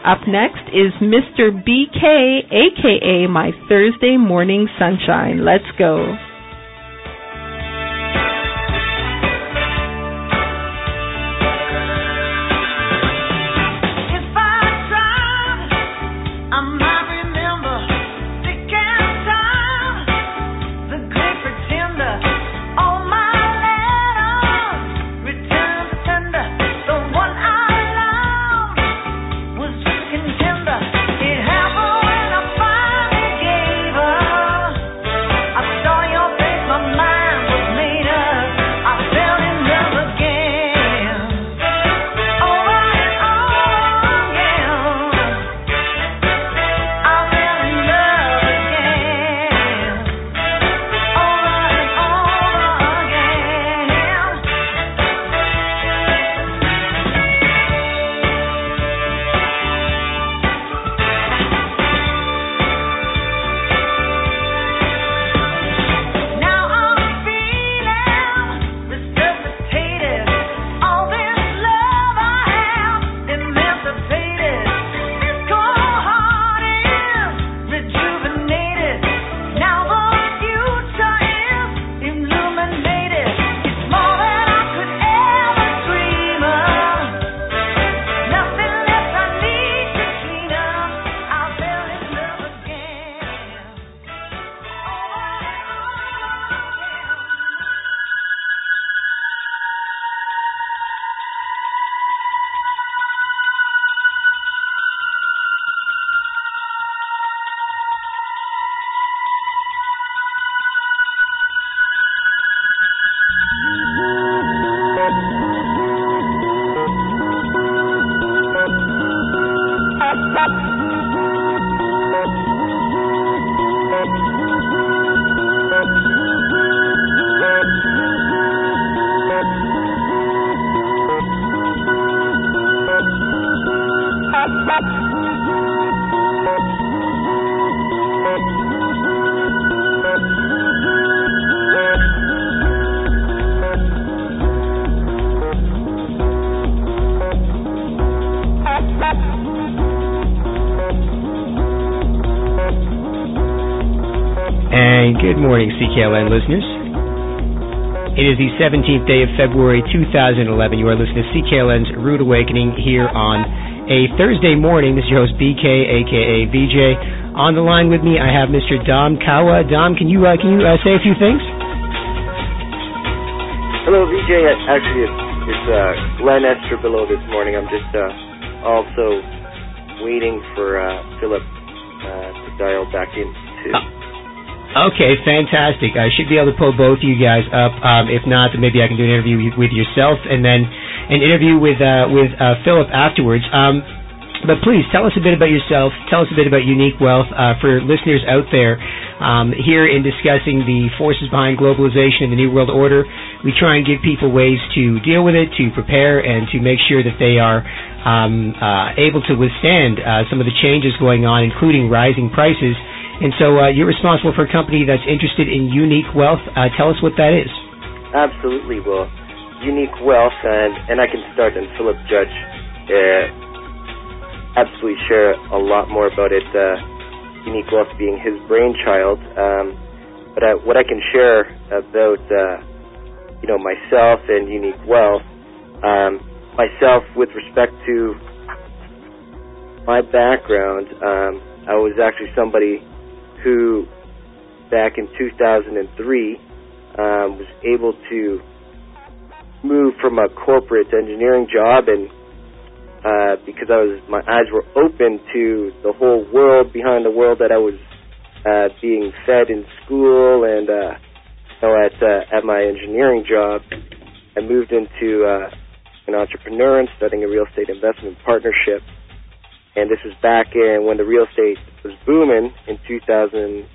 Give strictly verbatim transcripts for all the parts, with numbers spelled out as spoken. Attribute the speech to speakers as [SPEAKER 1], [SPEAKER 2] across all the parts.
[SPEAKER 1] Up next is Mister B K, a k a. My Thursday Morning Sunshine. Let's go.
[SPEAKER 2] And good morning, C K L N listeners. It is the seventeenth day of February two thousand eleven. You are listening to C K L N's Rude Awakening here on a Thursday morning. This is your host, B K, a k a. V J. On the line with me, I have Mister Dom Kawa. Dom, can you uh, can you uh, say a few things?
[SPEAKER 3] Hello, V J. Actually, it's, it's uh, Glenn Estrabilo this morning. I'm just uh, also waiting for uh, Philip uh, to dial back in, too. Uh-
[SPEAKER 2] Okay, fantastic. I should be able to pull both of you guys up. Um, if not, then maybe I can do an interview with yourself and then an interview with uh, with uh, Philip afterwards. Um, but please, tell us a bit about yourself. Tell us a bit about Unique Wealth. Uh, for listeners out there, um, here in discussing the forces behind globalization and the New World Order, we try and give people ways to deal with it, to prepare, and to make sure that they are um, uh, able to withstand uh, some of the changes going on, including rising prices. And so uh, you're responsible for a company that's interested in Unique Wealth. Uh, tell us what that is.
[SPEAKER 3] Absolutely. Well, Unique Wealth, and, and I can start, and Philip Judge uh, absolutely share a lot more about it, uh, Unique Wealth being his brainchild. Um, but I, what I can share about, uh, you know, myself and Unique Wealth, um, myself with respect to my background, um, I was actually somebody who, back in two thousand three, um, was able to move from a corporate engineering job, and uh, because I was, my eyes were open to the whole world behind the world that I was uh, being fed in school, and uh, so at uh, at my engineering job, I moved into uh, an entrepreneur and studying a real estate investment partnership. And this was back in when the real estate was booming in two thousand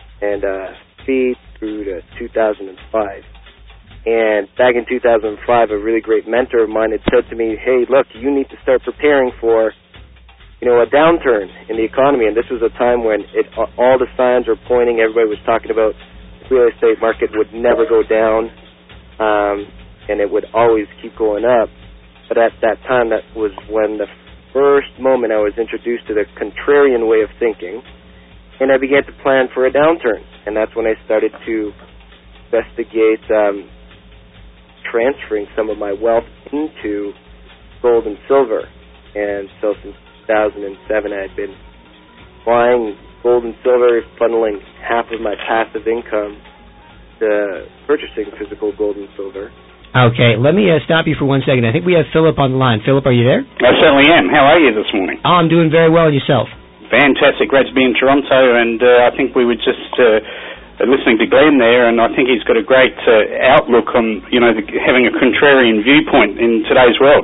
[SPEAKER 3] three through to two thousand five. And back in two thousand five, a really great mentor of mine had said to me, hey, look, you need to start preparing for, you know, a downturn in the economy. And this was a time when it, all the signs were pointing, everybody was talking about the real estate market would never go down, um, and it would always keep going up. But at that time, that was when the first moment I was introduced to the contrarian way of thinking, and I began to plan for a downturn. And that's when I started to investigate um, transferring some of my wealth into gold and silver. And so since two thousand seven, I had been buying gold and silver, funneling half of my passive income to purchasing physical gold and silver.
[SPEAKER 2] Okay, let me uh, stop you for one second. I think we have Philip on the line. Philip, are you there?
[SPEAKER 4] I certainly am. How are you this morning?
[SPEAKER 2] Oh, I'm doing very well. And yourself?
[SPEAKER 4] Fantastic. Great to be in Toronto, and uh, I think we were just uh, listening to Glenn there, and I think he's got a great uh, outlook on, you know, the, having a contrarian viewpoint in today's world.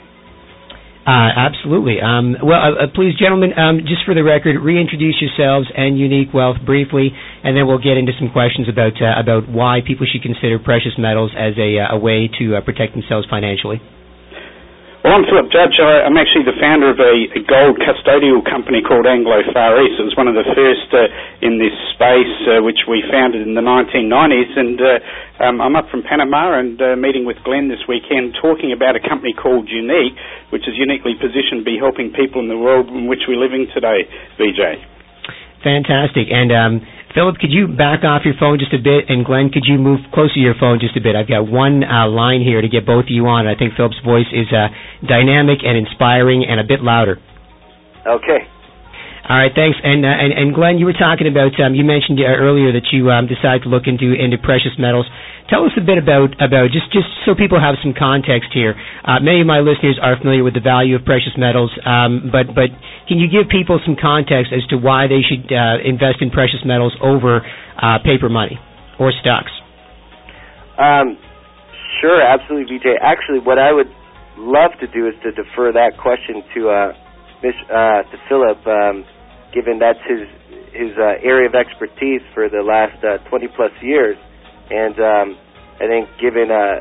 [SPEAKER 2] Uh, absolutely. Um, well, uh, uh, please, gentlemen, um, just for the record, reintroduce yourselves and Unique Wealth briefly, and then we'll get into some questions about uh, about why people should consider precious metals as a, uh, a way to uh, protect themselves financially.
[SPEAKER 4] Well, I'm Philip Judge. I, I'm actually the founder of a, a gold custodial company called Anglo Far East. It was one of the first uh, in this space, uh, which we founded in the nineteen nineties. And uh, um, I'm up from Panama and uh, meeting with Glenn this weekend, talking about a company called Unique, which is uniquely positioned to be helping people in the world in which we're living today, V J.
[SPEAKER 2] Fantastic. And um, Philip, could you back off your phone just a bit? And Glenn, could you move closer to your phone just a bit? I've got one uh, line here to get both of you on. I think Philip's voice is uh, dynamic and inspiring and a bit louder.
[SPEAKER 3] Okay.
[SPEAKER 2] All right, thanks. And uh, and, and Glenn, you were talking about, um, you mentioned uh, earlier that you um, decided to look into into precious metals. Tell us a bit about, about just, just so people have some context here. Uh, many of my listeners are familiar with the value of precious metals, um, but, but can you give people some context as to why they should uh, invest in precious metals over uh, paper money or stocks?
[SPEAKER 3] Um, sure, absolutely, V J. Actually, what I would love to do is to defer that question to uh, Miss, uh, to Philip, um, given that's his his uh, area of expertise for the last uh, twenty plus years. And um, I think given uh,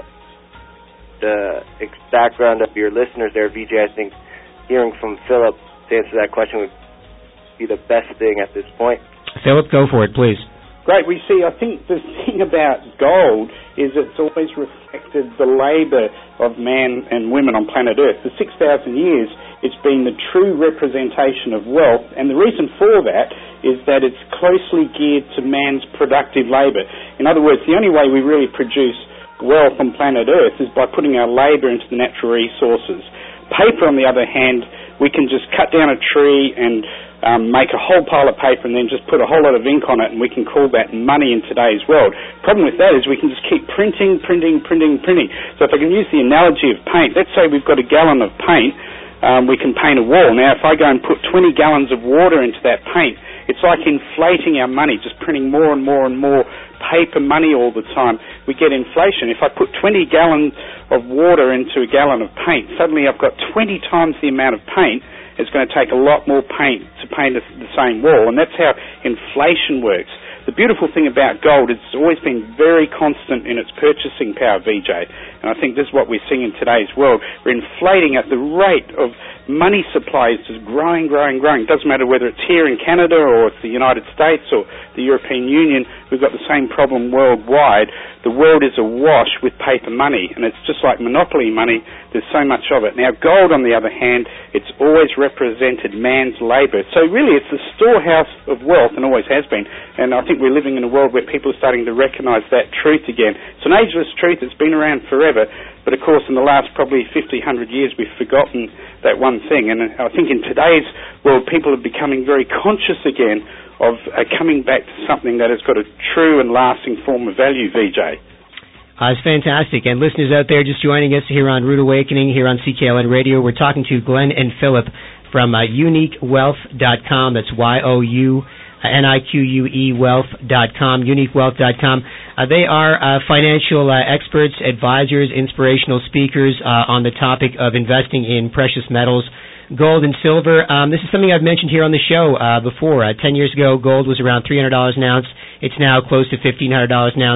[SPEAKER 3] the ex- background of your listeners there, V J, I think hearing from Philip to answer that question would be the best thing at this point.
[SPEAKER 2] Philip, go for it, please.
[SPEAKER 4] Great. We see, I think the thing about gold is it's always reflected the labour of man and women on planet Earth. For six thousand years, it's been the true representation of wealth, and the reason for that is that it's closely geared to man's productive labour. In other words, the only way we really produce wealth on planet Earth is by putting our labour into the natural resources. Paper, on the other hand, we can just cut down a tree and um, make a whole pile of paper and then just put a whole lot of ink on it, and we can call that money in today's world. Problem with that is we can just keep printing, printing, printing, printing. So if I can use the analogy of paint, let's say we've got a gallon of paint, um, we can paint a wall. Now, if I go and put twenty gallons of water into that paint, it's like inflating our money, just printing more and more and more paper money all the time. We get inflation. If I put twenty gallons of water into a gallon of paint, suddenly I've got twenty times the amount of paint. It's going to take a lot more paint to paint the same wall, and that's how inflation works. The beautiful thing about gold, it's always been very constant in its purchasing power, V J, and I think this is what we're seeing in today's world. We're inflating at the rate of money supply is just growing, growing, growing. It doesn't matter whether it's here in Canada or it's the United States or the European Union, we've got the same problem worldwide. The world is awash with paper money, and it's just like monopoly money. There's so much of it. Now, gold, on the other hand, it's always represented man's labour. So really, it's the storehouse of wealth, and always has been. And I think we're living in a world where people are starting to recognise that truth again. It's an ageless truth. It's been around forever. But, of course, in the last probably fifty, one hundred years, we've forgotten that one thing. And I think in today's world, people are becoming very conscious again of uh, coming back to something that has got a true and lasting form of value, V J.
[SPEAKER 2] Uh, it's fantastic. And listeners out there just joining us here on Rude Awakening, here on C K L N Radio, we're talking to Glenn and Philip from uh, unique wealth dot com. That's Y O U N I Q U E wealth dot com, unique wealth dot com. Uh, they are uh, financial uh, experts, advisors, inspirational speakers uh, on the topic of investing in precious metals, gold and silver. Um, this is something I've mentioned here on the show uh, before. Uh, ten years ago, gold was around three hundred dollars an ounce. It's now close to fifteen hundred dollars an ounce.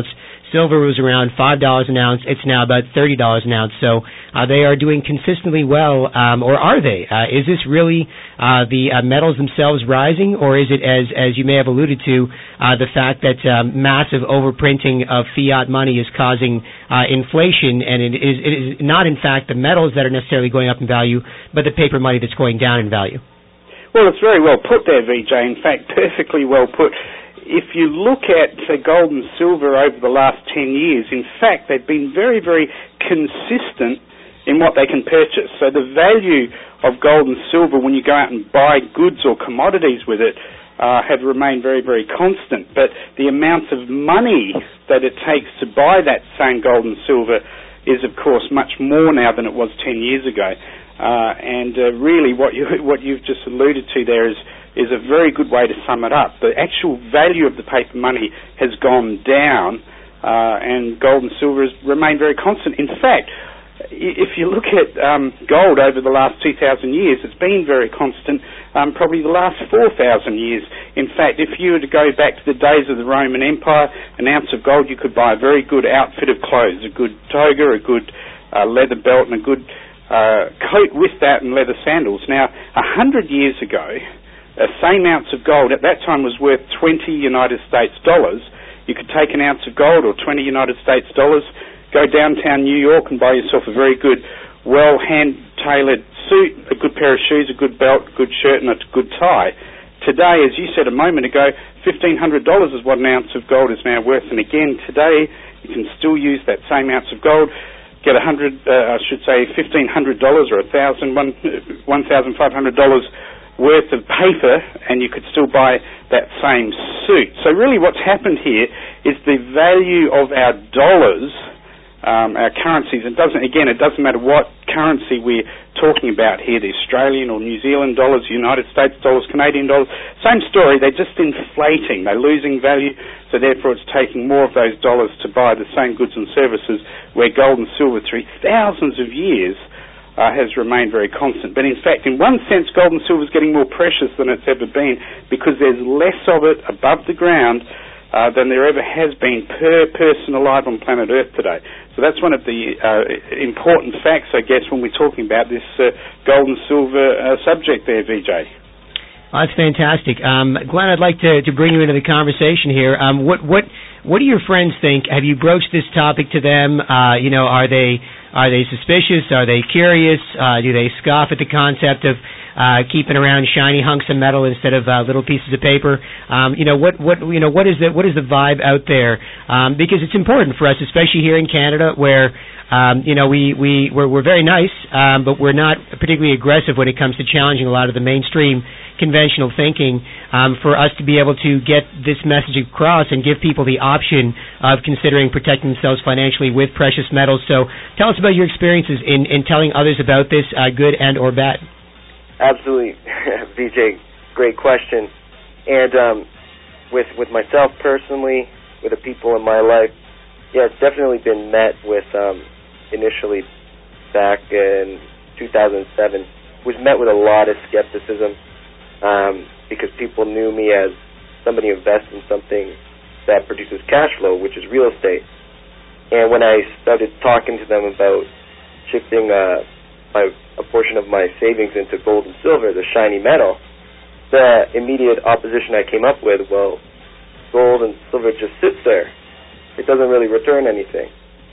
[SPEAKER 2] Silver was around five dollars an ounce. It's now about thirty dollars an ounce. So uh, they are doing consistently well, um, or are they? Uh, is this really uh, the uh, metals themselves rising, or is it, as as you may have alluded to, uh, the fact that um, massive overprinting of fiat money is causing uh, inflation, and it is, it is not, in fact, the metals that are necessarily going up in value, but the paper money that's going down in value?
[SPEAKER 4] Well, it's very well put there, V J. In fact, perfectly well put. If you look at uh, gold and silver over the last ten years, in fact, they've been very, very consistent in what they can purchase. So the value of gold and silver when you go out and buy goods or commodities with it uh, have remained very, very constant. But the amount of money that it takes to buy that same gold and silver is, of course, much more now than it was ten years ago. Uh, and uh, really what, you, what you've just alluded to there is is a very good way to sum it up. The actual value of the paper money has gone down, uh, and gold and silver has remained very constant. In fact, if you look at um, gold over the last two thousand years, it's been very constant, um, probably the last four thousand years. In fact, if you were to go back to the days of the Roman Empire, an ounce of gold, you could buy a very good outfit of clothes, a good toga, a good uh, leather belt, and a good uh, coat with that, and leather sandals. Now, a hundred years ago, a same ounce of gold at that time was worth twenty United States dollars. You could take an ounce of gold or twenty United States dollars, go downtown New York and buy yourself a very good, well hand-tailored suit, a good pair of shoes, a good belt, a good shirt, and a good tie. Today, as you said a moment ago, fifteen hundred dollars is what an ounce of gold is now worth. And again, today, you can still use that same ounce of gold, get a hundred, uh, I should say, fifteen hundred dollars or a thousand, one, one thousand five hundred dollars worth of paper, and you could still buy that same suit. So really what's happened here is the value of our dollars, um, our currencies, it doesn't, again, it doesn't matter what currency we're talking about here, the Australian or New Zealand dollars, United States dollars, Canadian dollars, same story, they're just inflating, they're losing value, so therefore it's taking more of those dollars to buy the same goods and services, where gold and silver through thousands of years Uh, has remained very constant. But in fact, in one sense, gold and silver is getting more precious than it's ever been, because there's less of it above the ground uh, than there ever has been per person alive on planet Earth today. So that's one of the uh, important facts, I guess, when we're talking about this uh, gold and silver uh, subject there, V J.
[SPEAKER 2] Well, that's fantastic. Um, Glenn, I'd like to, to bring you into the conversation here. Um, what what what do your friends think? Have you broached this topic to them? Uh, you know, are they are they suspicious? Are they curious? Uh, do they scoff at the concept of uh, keeping around shiny hunks of metal instead of uh, little pieces of paper? Um, you know, what what you know what is the what is the vibe out there? Um, because it's important for us, especially here in Canada, where Um, you know, we, we, we're, we're very nice, um, but we're not particularly aggressive when it comes to challenging a lot of the mainstream conventional thinking, um, for us to be able to get this message across and give people the option of considering protecting themselves financially with precious metals. So tell us about your experiences in, in telling others about this, uh, good and or bad.
[SPEAKER 3] Absolutely. V J, great question. And um, with, with myself personally, with the people in my life, yeah, it's definitely been met with... Um, initially back in two thousand seven, was met with a lot of skepticism, um, because people knew me as somebody who invests in something that produces cash flow, which is real estate. And when I started talking to them about shifting uh, my, a portion of my savings into gold and silver, the shiny metal, the immediate opposition I came up with, well, gold and silver just sits there. It doesn't really return anything.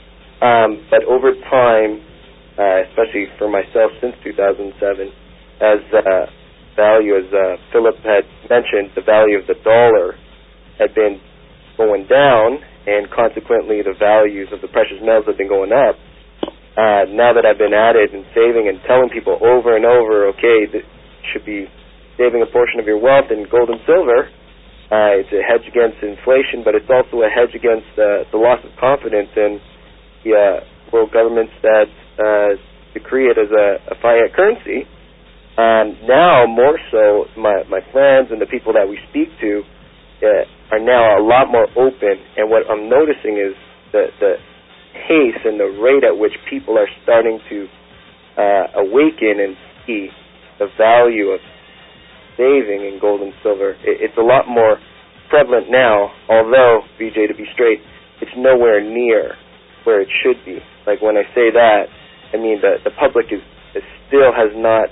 [SPEAKER 3] Um, but over time, uh, especially for myself since two thousand seven, as uh, value, as uh, Philip had mentioned, the value of the dollar had been going down, and consequently the values of the precious metals have been going up. Uh, now that I've been at it and saving and telling people over and over, okay, that you should be saving a portion of your wealth in gold and silver, uh, it's a hedge against inflation, but it's also a hedge against uh, the loss of confidence in the uh, world governments that uh, decree it as a, a fiat currency. Um, now, more so, my, my friends and the people that we speak to uh, are now a lot more open, and what I'm noticing is the, the pace and the rate at which people are starting to uh, awaken and see the value of saving in gold and silver. It, it's a lot more prevalent now, although, B J, to be straight, it's nowhere near where it should be. Like when I say that, I mean the the public is, is still has not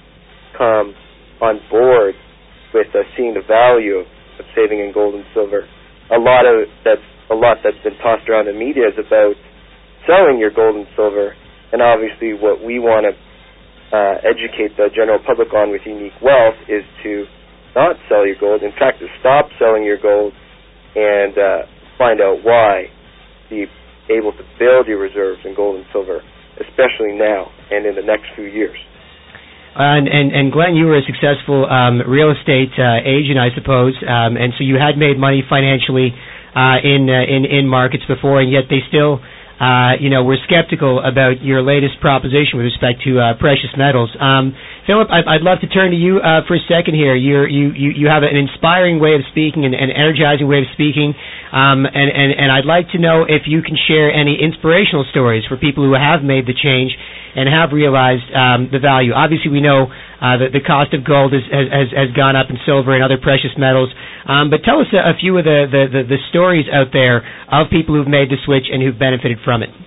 [SPEAKER 3] come on board with uh, seeing the value of, of saving in gold and silver. A lot of that's a lot that's been tossed around in media is about selling your gold and silver, and obviously what we want to uh, educate the general public on with Unique Wealth is to not sell your gold. In fact, to stop selling your gold and uh, find out why, be able to build your reserves in gold and silver, especially now and in the next few years.
[SPEAKER 2] And, and, and Glenn, you were a successful um, real estate uh, agent, I suppose, um, and so you had made money financially uh, in, uh, in in markets before, and yet they still, uh, you know, were skeptical about your latest proposition with respect to uh, precious metals. Um, Philip, I'd, I'd love to turn to you uh, for a second here. You're, you you you have an inspiring way of speaking, and an energizing way of speaking, um, and, and and I'd like to know if you can share any inspirational stories for people who have made the change and have realized um, the value. Obviously, we know uh, that the cost of gold is, has, has gone up, and silver and other precious metals. Um, but tell us a, a few of the, the, the, the stories out there of people who've made the switch and who've benefited from it.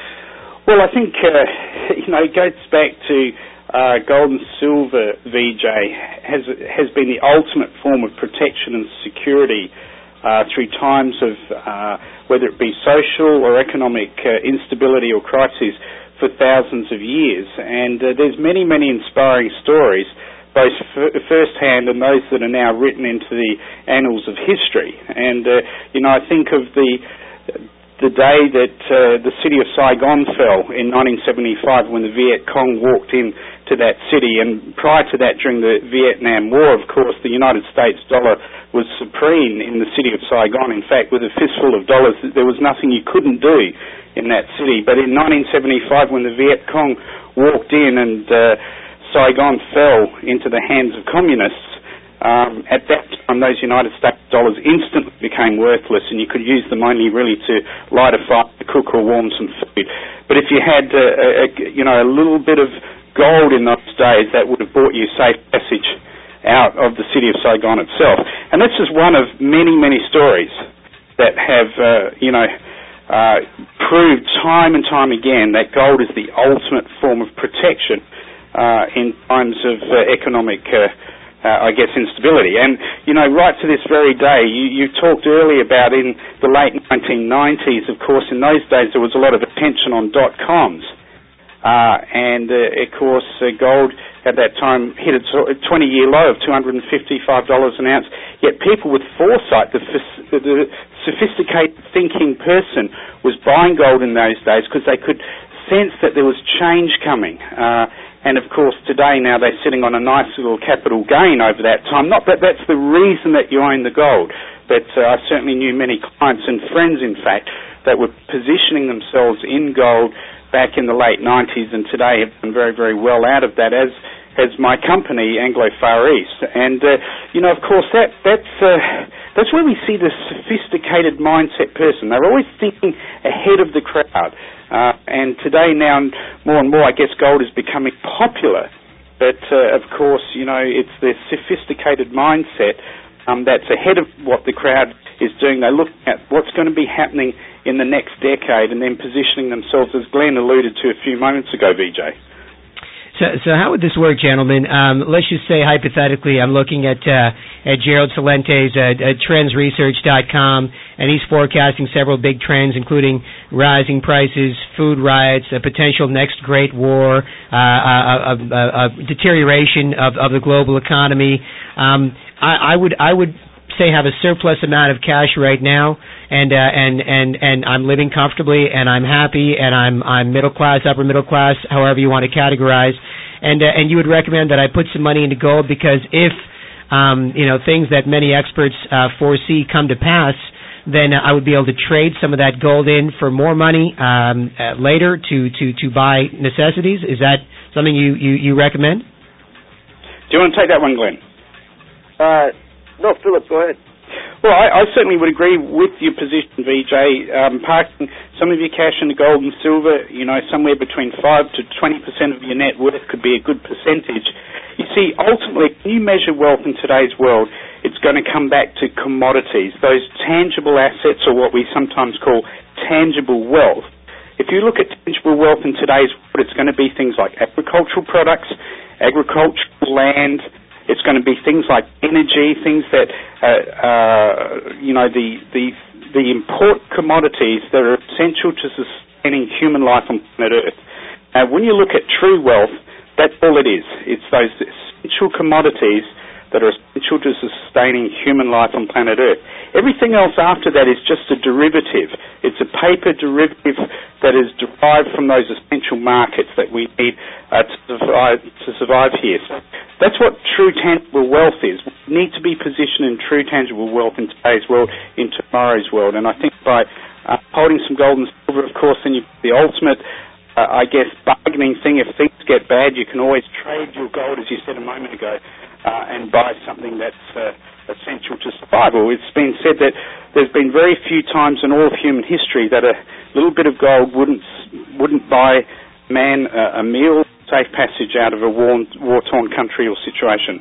[SPEAKER 4] Well, I think, uh, you know, it goes back to uh, gold and silver, V J, has, has been the ultimate form of protection and security uh, through times of, uh, whether it be social or economic uh, instability or crises, for thousands of years. And uh, there's many, many inspiring stories, both f- first-hand and those that are now written into the annals of history. And, uh, you know, I think of the the day that uh, the city of Saigon fell in nineteen seventy-five when the Viet Cong walked in to that city. And prior to that, during the Vietnam War, of course, the United States dollar was supreme in the city of Saigon. In fact, with a fistful of dollars, there was nothing you couldn't do in that city. But in nineteen seventy-five, when the Viet Cong walked in and uh, Saigon fell into the hands of communists, um, at that time those United States dollars instantly became worthless, and you could use them only really to light a fire, to cook or warm some food. But if you had uh, a, a, you know, a little bit of gold in those days, that would have brought you safe passage out of the city of Saigon itself. And that's just one of many, many stories that have, uh, you know, Uh, proved time and time again that gold is the ultimate form of protection uh, in times of uh, economic, uh, uh, I guess, instability. And, you know, right to this very day, you, you talked earlier about in the late nineteen nineties, of course, in those days there was a lot of attention on dot-coms. Uh, and, uh, of course, uh, gold at that time hit its twenty-year low of two hundred fifty-five dollars an ounce. Yet people with foresight, the, the, the sophisticated thinking person, was buying gold in those days because they could sense that there was change coming. Uh, and, of course, today now they're sitting on a nice little capital gain over that time. Not that that's the reason that you own the gold, but uh, I certainly knew many clients and friends, in fact, that were positioning themselves in gold back in the late nineties, and today have done very, very well out of that, as as my company, Anglo Far East. And, uh, you know, of course, that that's uh, that's where we see the sophisticated mindset person. They're always thinking ahead of the crowd. Uh, and today now, more and more, I guess gold is becoming popular. But, uh, of course, you know, it's the sophisticated mindset um, that's ahead of what the crowd is doing. They look at what's going to be happening in the next decade and then positioning themselves, as Glenn alluded to a few moments ago, V J.
[SPEAKER 2] So, so how would this work, gentlemen? Um, let's just say, hypothetically, I'm looking at uh, at Gerald Salente's uh, at trends research dot com, and he's forecasting several big trends, including rising prices, food riots, a potential next great war, uh, a, a, a, a deterioration of, of the global economy. Um, I, I would I would say have a surplus amount of cash right now, and uh, and and and I'm living comfortably, and I'm happy, and I'm I'm middle class, upper middle class, however you want to categorize, and uh, and you would recommend that I put some money into gold, because if um, you know things that many experts uh, foresee come to pass, then I would be able to trade some of that gold in for more money um, uh, later to, to, to buy necessities. Is that something you, you, you recommend?
[SPEAKER 4] Do you want to take that one, Glenn?
[SPEAKER 3] Uh. No, Philip, go ahead.
[SPEAKER 4] Well, I, I certainly would agree with your position, V J. Um, parking some of your cash into gold and silver, you know, somewhere between five to twenty percent of your net worth could be a good percentage. You see, ultimately, when you measure wealth in today's world, it's going to come back to commodities, those tangible assets, or what we sometimes call tangible wealth. If you look at tangible wealth in today's world, it's going to be things like agricultural products, agricultural land. It's going to be things like energy, things that, uh, uh, you know, the, the, the important commodities that are essential to sustaining human life on planet Earth. Now, when you look at true wealth, that's all it is. It's those essential commodities that are essential to sustaining human life on planet Earth. Everything else after that is just a derivative. It's a paper derivative that is derived from those essential markets that we need uh, to, survive, to survive here. So that's what true tangible wealth is. We need to be positioned in true tangible wealth in today's world, in tomorrow's world. And I think by uh, holding some gold and silver, of course, then you the ultimate Uh, I guess, bargaining thing. If things get bad, you can always trade your gold, as you said a moment ago, uh, and buy something that's uh, essential to survival. It's been said that there's been very few times in all of human history that a little bit of gold wouldn't wouldn't buy man uh, a meal, safe passage out of a war, war-torn country or situation.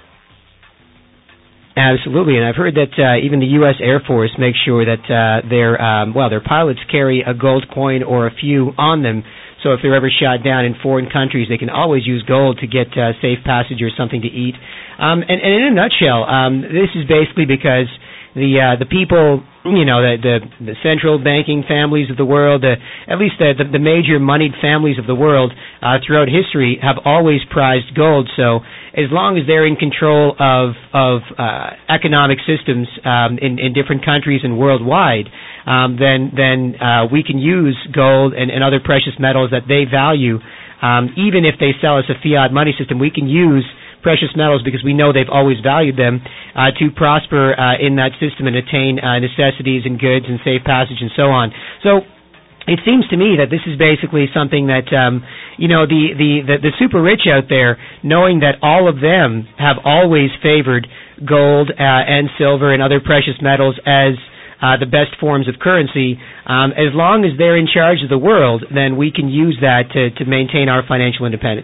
[SPEAKER 2] Absolutely, and I've heard that uh, even the U S Air Force makes sure that uh, their um, well, their pilots carry a gold coin or a few on them. So if they're ever shot down in foreign countries, they can always use gold to get uh, safe passage or something to eat. Um, and, and in a nutshell, um, this is basically because the uh, the people, you know, the, the the central banking families of the world, the, at least the, the the major moneyed families of the world uh, throughout history have always prized gold. So as long as they're in control of of uh, economic systems um, in in different countries and worldwide, um, then then uh, we can use gold and, and other precious metals that they value. Um, even if they sell us a fiat money system, we can use precious metals because we know they've always valued them uh, to prosper uh, in that system and attain uh, necessities and goods and safe passage and so on. So it seems to me that this is basically something that, um, you know, the, the, the, the super rich out there, knowing that all of them have always favored gold uh, and silver and other precious metals as uh, the best forms of currency, um, as long as they're in charge of the world, then we can use that to, to maintain our financial independence.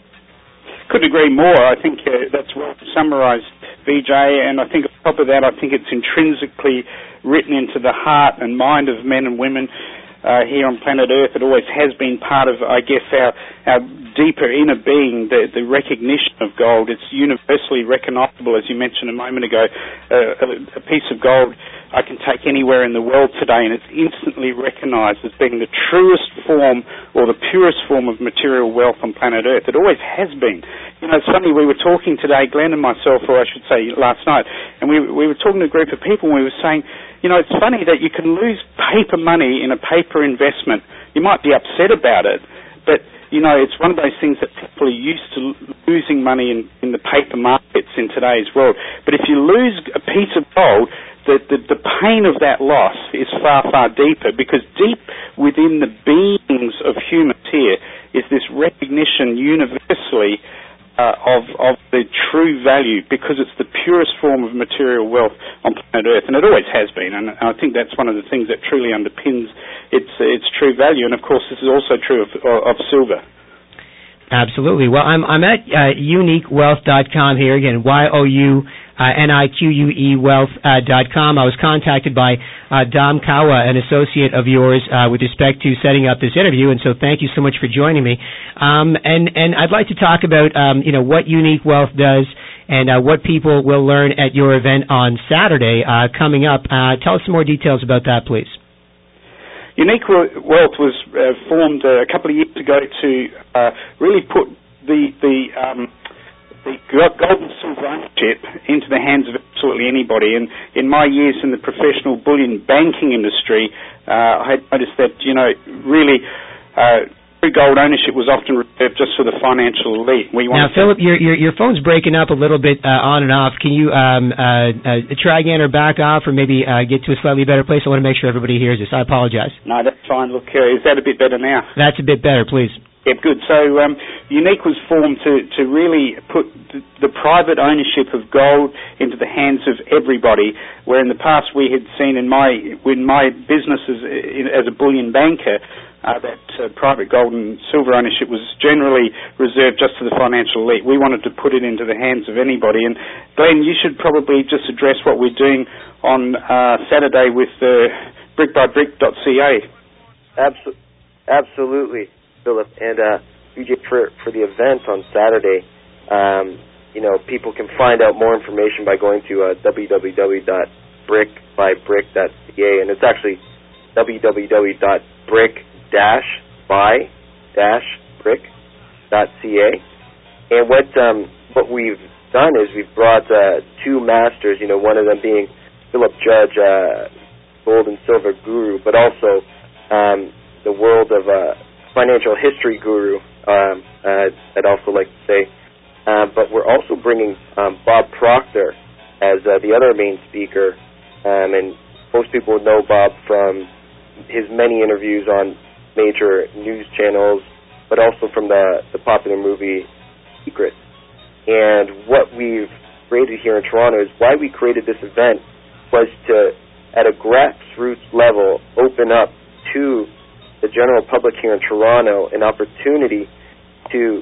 [SPEAKER 4] Couldn't agree more. I think uh, that's well summarised, V J, and I think on top of that, I think it's intrinsically written into the heart and mind of men and women uh, here on planet Earth. It always has been part of, I guess, our, our deeper inner being, the, the recognition of gold. It's universally recognisable, as you mentioned a moment ago. Uh, a, a piece of gold I can take anywhere in the world today, and it's instantly recognised as being the truest form or the purest form of material wealth on planet Earth. It always has been. You know, it's funny, we were talking today, Glenn and myself, or I should say last night, and we, we were talking to a group of people, and we were saying, you know, it's funny that you can lose paper money in a paper investment. You might be upset about it, but, you know, it's one of those things that people are used to losing money in, in the paper markets in today's world. But if you lose a piece of gold, The, the, the pain of that loss is far, far deeper, because deep within the beings of humans here is this recognition universally uh, of, of the true value, because it's the purest form of material wealth on planet Earth, and it always has been, and I think that's one of the things that truly underpins its, its true value, and of course this is also true of, of silver.
[SPEAKER 2] Absolutely. Well, I'm I'm at uh, unique wealth dot com here again, Y O U N I Q U E wealth dot com. I was contacted by uh, Dom Kawa, an associate of yours, uh, with respect to setting up this interview, and so thank you so much for joining me. Um, and and I'd like to talk about um, you know what Unique Wealth does and uh, what people will learn at your event on Saturday uh, coming up. Uh, tell us some more details about that, please.
[SPEAKER 4] Unique Wealth was uh, formed uh, a couple of years ago to uh, really put the the, um, the gold and silver ownership into the hands of absolutely anybody. And in my years in the professional bullion banking industry, uh, I had noticed that, you know, really uh, gold ownership was often reserved just for the financial elite. We
[SPEAKER 2] now, Philip, your, your your phone's breaking up a little bit uh, on and off. Can you um, uh, uh, try again or back off, or maybe uh, get to a slightly better place? I want to make sure everybody hears this. I apologize.
[SPEAKER 4] No, that's fine. Look, uh, is that a bit better now?
[SPEAKER 2] That's a bit better, please.
[SPEAKER 4] Yeah, good. So um, Unique was formed to, to really put the, the private ownership of gold into the hands of everybody, where in the past we had seen in my in my business as, as a bullion banker, Uh, that uh, private gold and silver ownership was generally reserved just to the financial elite. We wanted to put it into the hands of anybody, and Glenn, you should probably just address what we're doing on uh, Saturday with uh, brick by brick dot c a.
[SPEAKER 3] Absol- absolutely, Philip. And uh, for, for the event on Saturday, um, you know, people can find out more information by going to uh, w w w dot brick by brick dot c a, and it's actually w w w dot brick dash by dash brick dot c a. And what um, what we've done is we've brought uh, two masters, you know, one of them being Philip Judge, uh, gold and silver guru, but also um, the world of uh, financial history guru, um, uh, I'd also like to say. Uh, but we're also bringing um, Bob Proctor as uh, the other main speaker, um, and most people would know Bob from his many interviews on major news channels, but also from the, the popular movie Secret. And what we've created here in Toronto is why we created this event was to, at a grassroots level, open up to the general public here in Toronto an opportunity to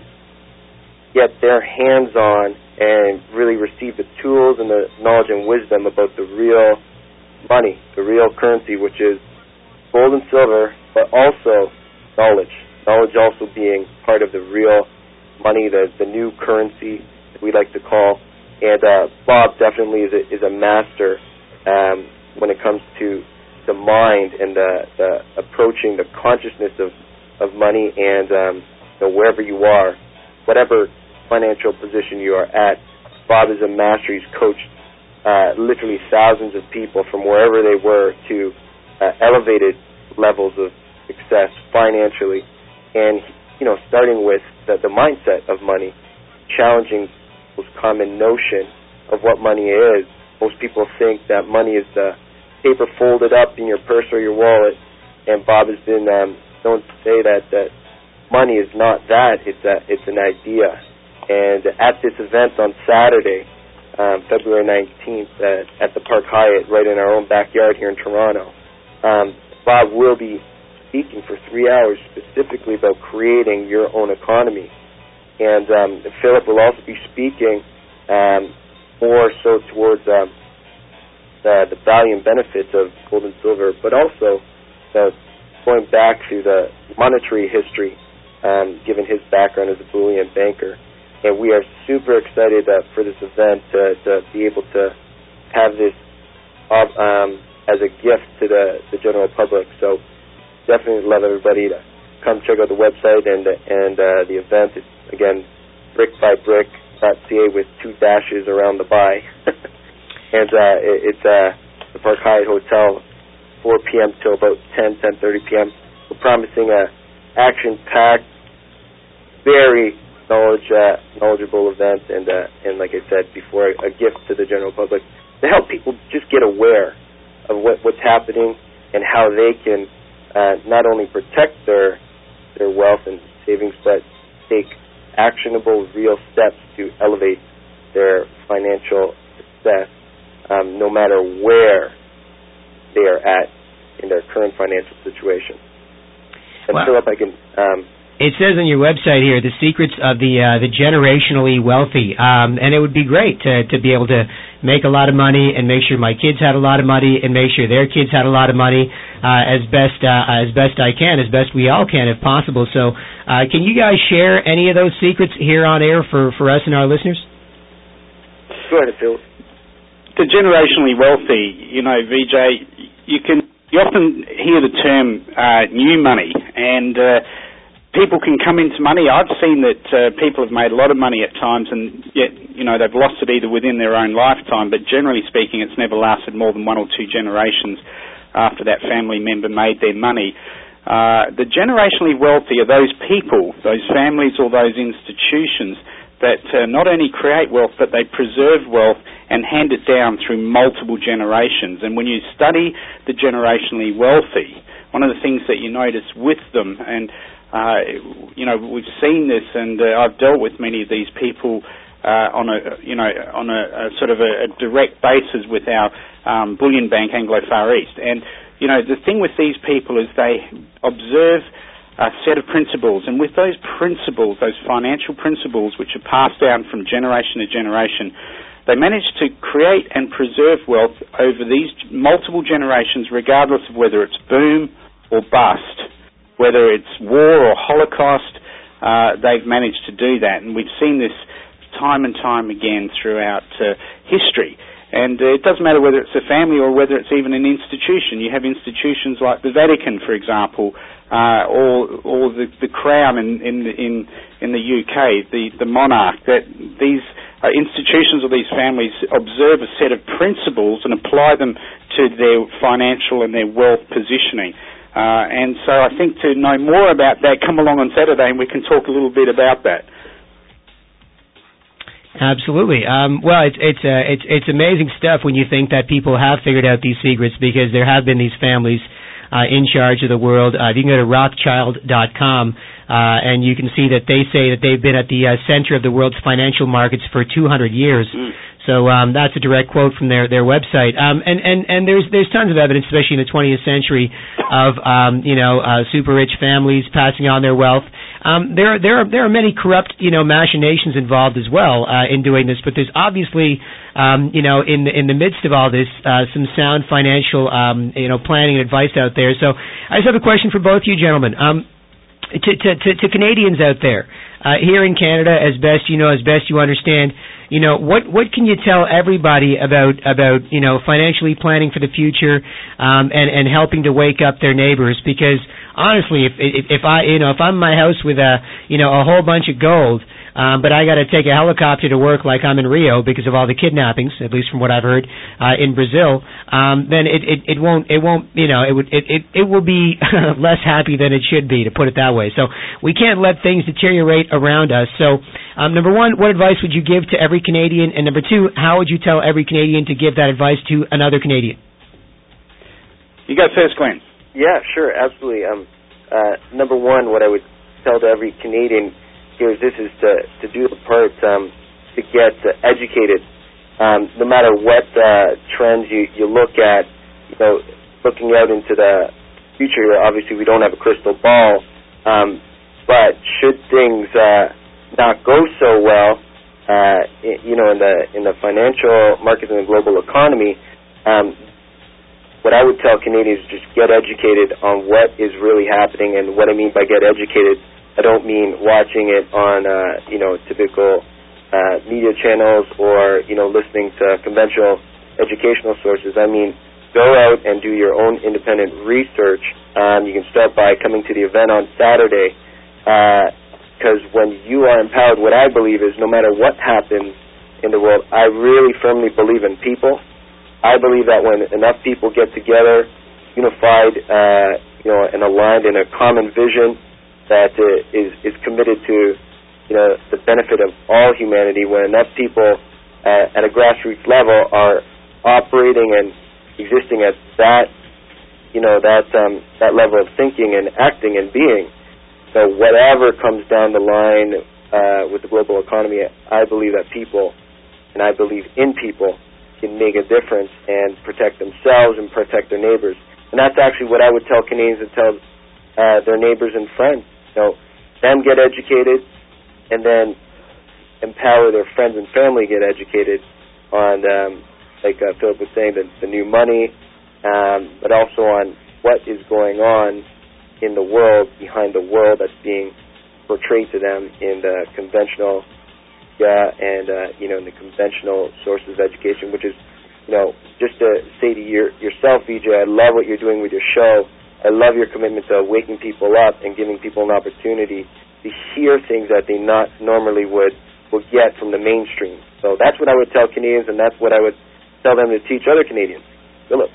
[SPEAKER 3] get their hands on and really receive the tools and the knowledge and wisdom about the real money, the real currency, which is gold and silver, but also knowledge. Knowledge also being part of the real money, the, the new currency that we like to call. And uh, Bob definitely is a, is a master um, when it comes to the mind and the, the approaching the consciousness of, of money. And um, you know, wherever you are, whatever financial position you are at, Bob is a master. He's coached uh, literally thousands of people from wherever they were to uh, elevated levels of success financially. And, you know, starting with the, the mindset of money, challenging people's common notion of what money is. Most people think that money is the paper folded up in your purse or your wallet, and Bob has been um, known to say that, that money is not that, it's a, it's an idea. And at this event on Saturday, um, February nineteenth, uh, at the Park Hyatt, right in our own backyard here in Toronto, um, Bob will be speaking for three hours specifically about creating your own economy. And um, Philip will also be speaking um, more so towards um, the, the value and benefits of gold and silver, but also uh, going back to the monetary history, um, given his background as a bullion banker. And we are super excited uh, for this event uh, to be able to have this um, as a gift to the, the general public. So definitely love everybody to come check out the website and and uh, the event. It's, again, brick by brick dot c a with two dashes around the by. And uh, it, it's uh, the Park Hyatt Hotel, four p.m. till about ten, ten thirty p.m. We're promising a action-packed, very knowledge, uh, knowledgeable event, and uh, and like I said before, a gift to the general public to help people just get aware of what, what's happening and how they can uh, not only protect their their wealth and savings, but take actionable, real steps to elevate their financial success, um, no matter where they are at in their current financial situation. And
[SPEAKER 2] wow.
[SPEAKER 3] Philip, I can. Um,
[SPEAKER 2] It says on your website here the secrets of the uh, the generationally wealthy, um, and it would be great to to be able to make a lot of money and make sure my kids had a lot of money and make sure their kids had a lot of money uh, as best uh, as best I can, as best we all can if possible. So, uh, can you guys share any of those secrets here on air for, for us and our listeners?
[SPEAKER 3] Go ahead, Phil.
[SPEAKER 4] The generationally wealthy, you know, V J, you can you often hear the term uh, new money and. Uh, People can come into money. I've seen that uh, people have made a lot of money at times and yet, you know, they've lost it either within their own lifetime, but generally speaking, it's never lasted more than one or two generations after that family member made their money. Uh, the generationally wealthy are those people, those families or those institutions that uh, not only create wealth, but they preserve wealth and hand it down through multiple generations. And when you study the generationally wealthy, one of the things that you notice with them, and Uh, you know, we've seen this, and uh, I've dealt with many of these people uh, on a, you know, on a, a sort of a, a direct basis with our um, bullion bank, Anglo Far East. And you know, the thing with these people is they observe a set of principles, and with those principles, those financial principles, which are passed down from generation to generation, they manage to create and preserve wealth over these multiple generations, regardless of whether it's boom or bust, whether it's war or Holocaust. Uh, they've managed to do that, and we've seen this time and time again throughout uh, history. And uh, it doesn't matter whether it's a family or whether it's even an institution. You have institutions like the Vatican, for example, uh, or or the, the Crown in in in, in the U K, the, the monarch. That these uh, institutions or these families observe a set of principles and apply them to their financial and their wealth positioning. Uh, and so I think to know more about that, come along on Saturday and we can talk a little bit about that.
[SPEAKER 2] Absolutely. Um, well, it's it's uh, it's it's amazing stuff when you think that people have figured out these secrets, because there have been these families uh, in charge of the world. Uh, you can go to Rothschild dot com uh, and you can see that they say that they've been at the uh, center of the world's financial markets for two hundred years. Mm. So um, that's a direct quote from their their website. Um, and and and there's there's tons of evidence, especially in the twentieth century, of um, you know uh, super rich families passing on their wealth. Um, there, there are there are many corrupt, you know, machinations involved as well uh, in doing this. But there's obviously, um, you know, in the, in the midst of all this, uh, some sound financial, um, you know, planning and advice out there. So I just have a question for both you gentlemen. Um, to, to, to, to Canadians out there, uh, here in Canada, as best you know, as best you understand, you know, what what can you tell everybody about about you know financially planning for the future, um, and and helping to wake up their neighbors? Because honestly, if if, if I you know if I'm in my house with a you know a whole bunch of gold, um, but I got to take a helicopter to work like I'm in Rio because of all the kidnappings, at least from what I've heard uh, in Brazil, um, then it, it it won't it won't you know it would it it, it will be less happy than it should be, to put it that way. So we can't let things deteriorate around us. So um, number one, what advice would you give to every Canadian? And number two, how would you tell every Canadian to give that advice to another Canadian?
[SPEAKER 4] You go first, Glenn.
[SPEAKER 3] Yeah, sure, absolutely. Um, uh, number one, what I would tell to every Canadian here is this: is to to do the part um, to get uh, educated. Um, no matter what uh, trends you, you look at, you know, looking out into the future. Obviously, we don't have a crystal ball, um, but should things uh, not go so well, uh, you know, in the in the financial markets and the global economy, um, what I would tell Canadians is just get educated on what is really happening. And what I mean by get educated, I don't mean watching it on, uh, you know, typical uh, media channels or, you know, listening to conventional educational sources. I mean, go out and do your own independent research. Um, you can start by coming to the event on Saturday, because uh, when you are empowered, what I believe is no matter what happens in the world, I really firmly believe in people. I believe that when enough people get together, unified, uh, you know, and aligned in a common vision that uh, is is committed to, you know, the benefit of all humanity, when enough people uh, at a grassroots level are operating and existing at that, you know, that um, that level of thinking and acting and being, so whatever comes down the line uh, with the global economy, I believe that people, and I believe in people, can make a difference and protect themselves and protect their neighbors. And that's actually what I would tell Canadians and tell uh, their neighbors and friends. You know, them get educated, and then empower their friends and family get educated on, um, like uh, Philip was saying, the, the new money, um, but also on what is going on in the world, behind the world that's being portrayed to them in the conventional, yeah, and uh, you know, in the conventional sources of education, which is, you know, just to say to your, yourself, V J, I love what you're doing with your show. I love your commitment to waking people up and giving people an opportunity to hear things that they not normally would, would get from the mainstream. So that's what I would tell Canadians, and that's what I would tell them to teach other Canadians. Philip.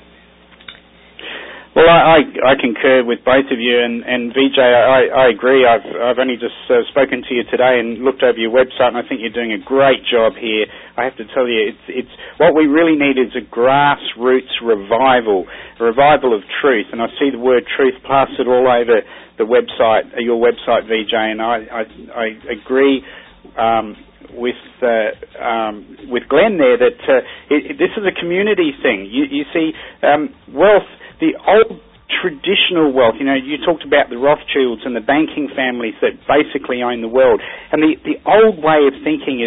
[SPEAKER 4] Well, I, I, I concur with both of you, and, and V J, I, I agree. I've I've only just uh, spoken to you today and looked over your website, and I think you're doing a great job here. I have to tell you, it's it's what we really need is a grassroots revival, a revival of truth, and I see the word truth plastered all over the website, your website, V J, and I I, I agree um, with uh, um, with Glenn there that uh, it, it, this is a community thing. You, you see, um, wealth. The old traditional wealth, you know, you talked about the Rothschilds and the banking families that basically own the world. And the, the old way of thinking is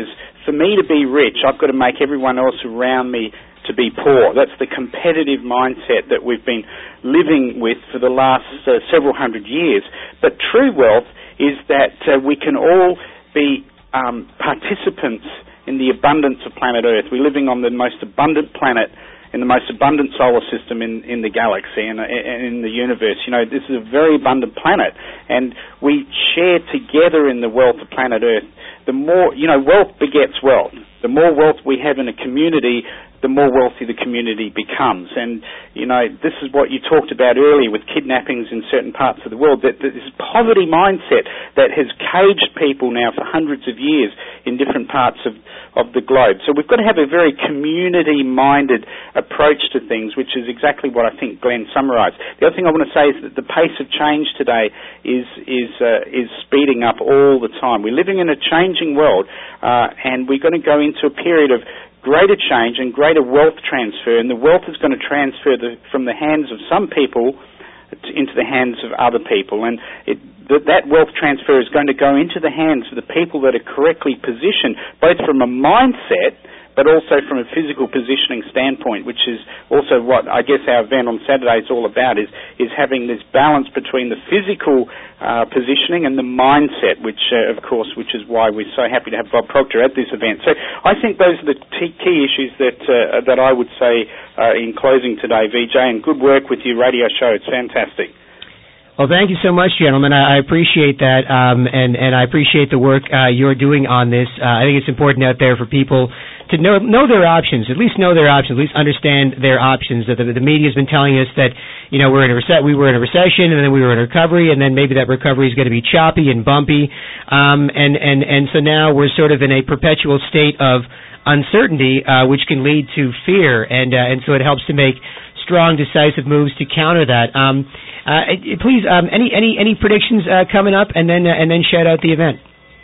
[SPEAKER 4] for me to be rich, I've got to make everyone else around me to be poor. That's the competitive mindset that we've been living with for the last uh, several hundred years. But true wealth is that uh, we can all be um, participants in the abundance of planet Earth. We're living on the most abundant planet in the most abundant solar system in, in the galaxy and in the universe. You know, this is a very abundant planet, and we share together in the wealth of planet Earth. The more, you know, wealth begets wealth. The more wealth we have in a community, the more wealthy the community becomes. And, you know, this is what you talked about earlier with kidnappings in certain parts of the world, that this poverty mindset that has caged people now for hundreds of years in different parts of, of the globe. So we've got to have a very community-minded approach to things, which is exactly what I think Glenn summarised. The other thing I want to say is that the pace of change today is is uh, is speeding up all the time. We're living in a changing world, uh, and we're going to go into a period of greater change and greater wealth transfer, and the wealth is going to transfer the, from the hands of some people to, into the hands of other people, and it, th- that wealth transfer is going to go into the hands of the people that are correctly positioned, both from a mindset but also from a physical positioning standpoint, which is also what I guess our event on Saturday is all about, is, is having this balance between the physical uh, positioning and the mindset, which, uh, of course, which is why we're so happy to have Bob Proctor at this event. So I think those are the t- key issues that uh, that I would say uh, in closing today, V J, and good work with your radio show. It's fantastic.
[SPEAKER 2] Well, thank you so much, gentlemen. I, I appreciate that, um, and, and I appreciate the work uh, you're doing on this. Uh, I think it's important out there for people to know know their options, at least know their options, at least understand their options. The, the, the media's been telling us that, you know, we're in a rece- we were in a recession, and then we were in a recovery, and then maybe that recovery is going to be choppy and bumpy, um, and, and, and so now we're sort of in a perpetual state of uncertainty, uh, which can lead to fear, and uh, and so it helps to make strong, decisive moves to counter that. Um, uh, please, um, any any any predictions uh, coming up, and then uh, and then shout out the event.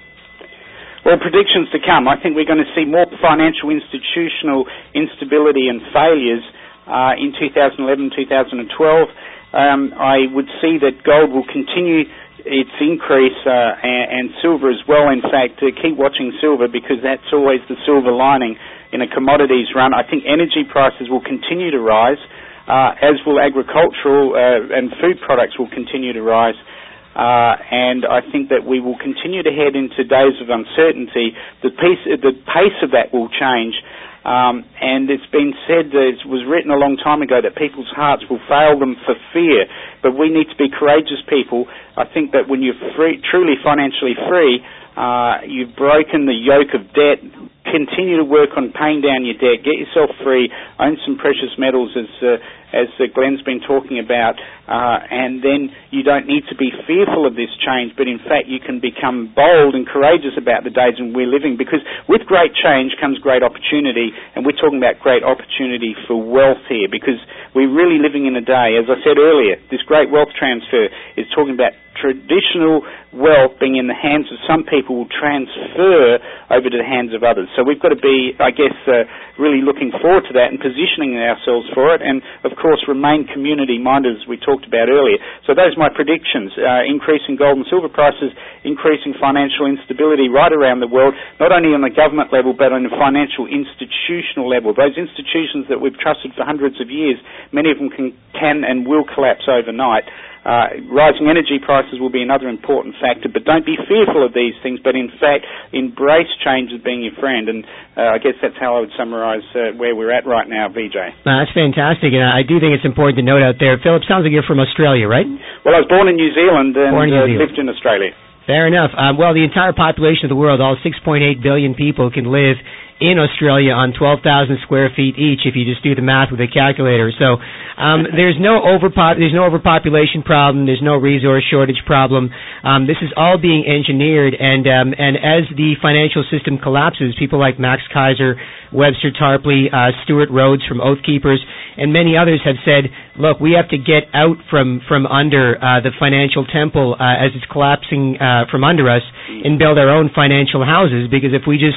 [SPEAKER 4] Well, predictions to come. I think we're going to see more financial institutional instability and failures uh, in two thousand eleven, two thousand twelve. Um, I would see that gold will continue its increase uh, and, and silver as well. In fact, uh, keep watching silver, because that's always the silver lining in a commodities run. I think energy prices will continue to rise, uh, as will agricultural uh, and food products will continue to rise. Uh, and I think that we will continue to head into days of uncertainty. The pace, the pace of that will change. Um, and it's been said, that it was written a long time ago, that people's hearts will fail them for fear. But we need to be courageous people. I think that when you're free, truly financially free, uh, you've broken the yoke of debt. Continue to work on paying down your debt. Get yourself free. Own some precious metals, as uh, as uh, Glenn's been talking about. Uh, and then you don't need to be fearful of this change, but in fact you can become bold and courageous about the days when we're living, because with great change comes great opportunity, and we're talking about great opportunity for wealth here, because we're really living in a day, as I said earlier, this great wealth transfer is talking about traditional wealth being in the hands of some people will transfer over to the hands of others. So we've got to be, I guess, uh, really looking forward to that and positioning ourselves for it, and of course remain community-minded, as we talked about earlier. So those are my predictions. Uh, increasing gold and silver prices, increasing financial instability right around the world, not only on the government level but on the financial institutional level. Those institutions that we've trusted for hundreds of years, many of them can, can and will collapse overnight. Uh, rising energy prices will be another important factor, but don't be fearful of these things, but in fact embrace change as being your friend, and uh, I guess that's how I would summarise uh, where we're at right now, V J.
[SPEAKER 2] No, that's fantastic, and I do think it's important to note out there. Philip, sounds like you're from Australia, right?
[SPEAKER 4] Well, I was born in New Zealand and
[SPEAKER 2] born in New
[SPEAKER 4] uh,
[SPEAKER 2] Zealand.
[SPEAKER 4] lived in Australia.
[SPEAKER 2] Fair enough. Um, well, the entire population of the world, all six point eight billion people, can live in Australia on twelve thousand square feet each, if you just do the math with a calculator. So um, there's no overpop- there's no overpopulation problem. There's no resource shortage problem. Um, this is all being engineered, and um, and as the financial system collapses, people like Max Kaiser, Webster Tarpley, uh, Stuart Rhodes from Oath Keepers, and many others have said, look, we have to get out from from under uh, the financial temple uh, as it's collapsing uh, from under us, and build our own financial houses, because if we just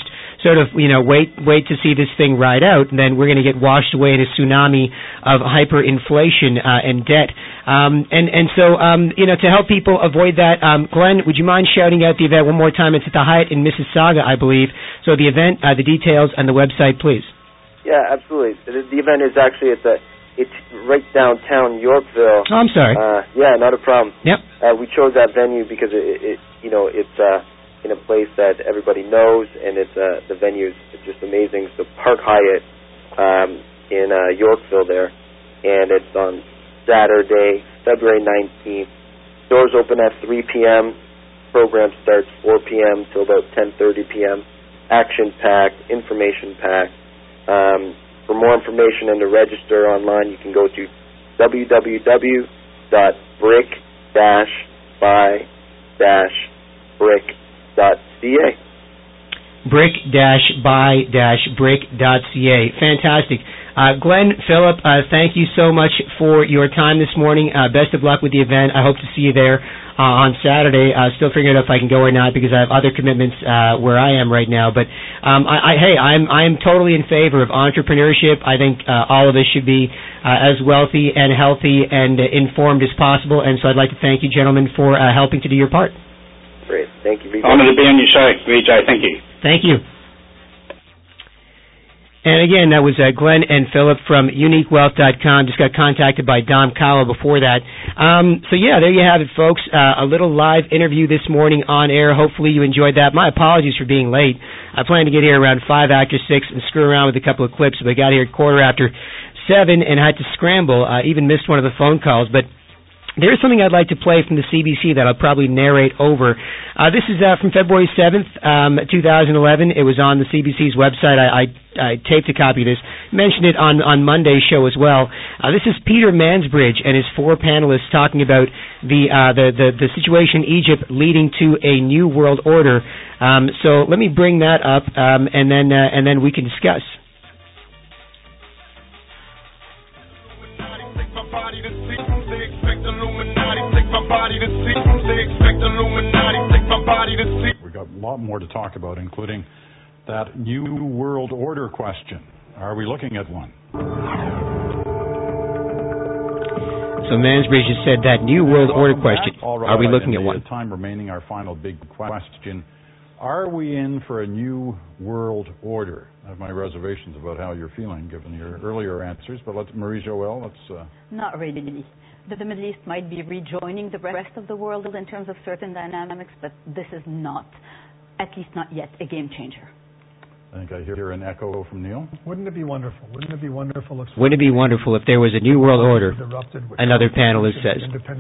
[SPEAKER 2] sort of, you know, wait wait to see this thing ride out, and then we're going to get washed away in a tsunami of hyperinflation uh, and debt. Um, and, and so, um, you know, to help people avoid that, um, Glenn, would you mind shouting out the event one more time? It's at the Hyatt in Mississauga, I believe. So the event, uh, the details, and the website, please.
[SPEAKER 3] Yeah, absolutely. The, the event is actually at the, it's right downtown Yorkville.
[SPEAKER 2] Oh, I'm sorry.
[SPEAKER 3] Uh, yeah, not a problem.
[SPEAKER 2] Yep.
[SPEAKER 3] Uh, we chose that venue because it, it you know, it's uh, in a place that everybody knows, and it's uh, the venue is just amazing. So Park Hyatt um, in uh, Yorkville there, and it's on Saturday, February nineteenth. Doors open at three p.m. Program starts four p.m. till about ten thirty p.m. Action-packed, information-packed. Um, for more information and to register online, you can go to w w w dot brick dash by dash brick dot c a.
[SPEAKER 2] brick dash by dash brick dot c a. Fantastic. Uh, Glenn, Philip, uh, thank you so much for your time this morning. Uh, best of luck with the event. I hope to see you there uh, on Saturday. Uh, still figuring out if I can go or not because I have other commitments uh, where I am right now. But um, I, I, hey, I'm I'm totally in favor of entrepreneurship. I think uh, all of us should be uh, as wealthy and healthy and uh, informed as possible. And so I'd like to thank you, gentlemen, for uh, helping to do your part.
[SPEAKER 3] Great, thank you.
[SPEAKER 4] Honored to be on your show, V J. Thank you.
[SPEAKER 2] Thank you. And again, that was uh, Glenn and Philip from unique wealth dot com. Just got contacted by Dom Cowell before that. Um, so, yeah, there you have it, folks. Uh, a little live interview this morning on air. Hopefully you enjoyed that. My apologies for being late. I planned to get here around five after six and screw around with a couple of clips, but I got here at quarter after seven and had to scramble. I uh, even missed one of the phone calls, but there's something I'd like to play from the C B C that I'll probably narrate over. Uh, this is uh, from February seventh, um, twenty eleven. It was on the C B C's website. I, I, I taped a copy of this, mentioned it on, on Monday's show as well. Uh, this is Peter Mansbridge and his four panelists talking about the, uh, the, the, the situation in Egypt leading to a new world order. Um, so let me bring that up, um, and then uh, and then we can discuss.
[SPEAKER 5] We've got a lot more to talk about, including that new world order question. Are we looking at one?
[SPEAKER 2] So Mansbridge just said that new world order question.
[SPEAKER 5] Right,
[SPEAKER 2] are we looking
[SPEAKER 5] at
[SPEAKER 2] one?
[SPEAKER 5] The time remaining, our final big question. Are we in for a new world order? I have my reservations about how you're feeling, given your earlier answers, but let's, Marie-Joëlle, let's... Uh...
[SPEAKER 6] Not really. The Middle East might be rejoining the rest of the world in terms of certain dynamics, but this is not, at least not yet, a game changer.
[SPEAKER 5] I think I hear an echo from Neil.
[SPEAKER 7] Wouldn't it be wonderful? Wouldn't it be wonderful if...
[SPEAKER 2] Wouldn't it be wonderful if there was a new world order, another panelist says.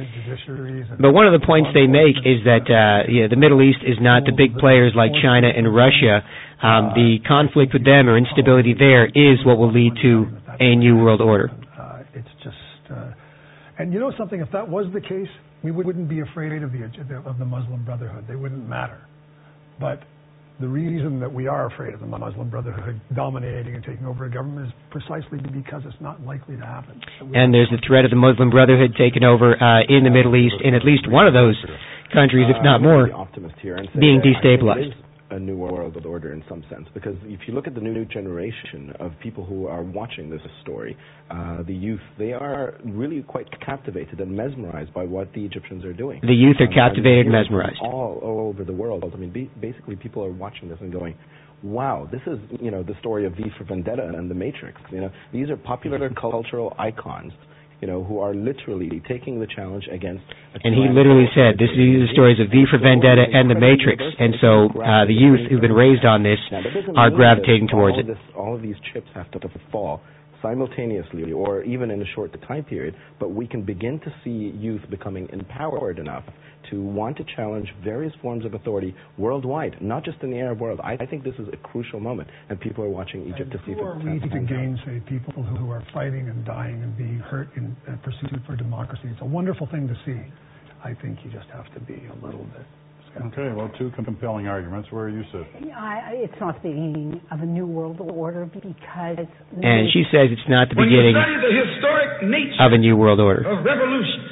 [SPEAKER 2] But one of the points they make is that uh, yeah, the Middle East is not the big players like China and Russia. Um, the conflict with them or instability there is what will lead to a new world order.
[SPEAKER 7] Uh, it's just... Uh, and you know something? If that was the case, we wouldn't be afraid of the, of the Muslim Brotherhood. They wouldn't matter. But... the reason that we are afraid of the Muslim Brotherhood dominating and taking over a government is precisely because it's not likely to happen.
[SPEAKER 2] And there's the threat of the Muslim Brotherhood taking over uh, in the Middle East, in at least one of those countries, if not more, being destabilized.
[SPEAKER 8] A new world order in some sense, because if you look at the new generation of people who are watching this story, uh, the youth, they are really quite captivated and mesmerized by what the Egyptians are doing.
[SPEAKER 2] The youth are
[SPEAKER 8] um,
[SPEAKER 2] captivated and mesmerized.
[SPEAKER 8] All, all over the world. I mean, be, basically people are watching this and going, wow, this is, you know, the story of V for Vendetta and The Matrix. You know, these are popular cultural icons, you know, who are literally taking the challenge against...
[SPEAKER 2] And he literally said, this, these are the stories of V for Vendetta and The Matrix. And so uh, the youth who've been raised on this are gravitating towards it.
[SPEAKER 8] All of these chips have to fall simultaneously or even in a short time period, but we can begin to see youth becoming empowered enough to want to challenge various forms of authority worldwide, not just in the Arab world. I, I think this is a crucial moment, and people are watching Egypt
[SPEAKER 7] and
[SPEAKER 8] to see if
[SPEAKER 7] it's happening. Who are we to gainsay people who are fighting and dying and being hurt in uh, pursuit for democracy? It's a wonderful thing to see. I think you just have to be a little bit skeptical.
[SPEAKER 5] Okay, well, two compelling arguments. Where are you sitting?
[SPEAKER 9] I, it's not the beginning of a new world order because...
[SPEAKER 2] And she says it's not the beginning
[SPEAKER 10] the historic nature
[SPEAKER 2] of a new world order.
[SPEAKER 10] Of revolutions,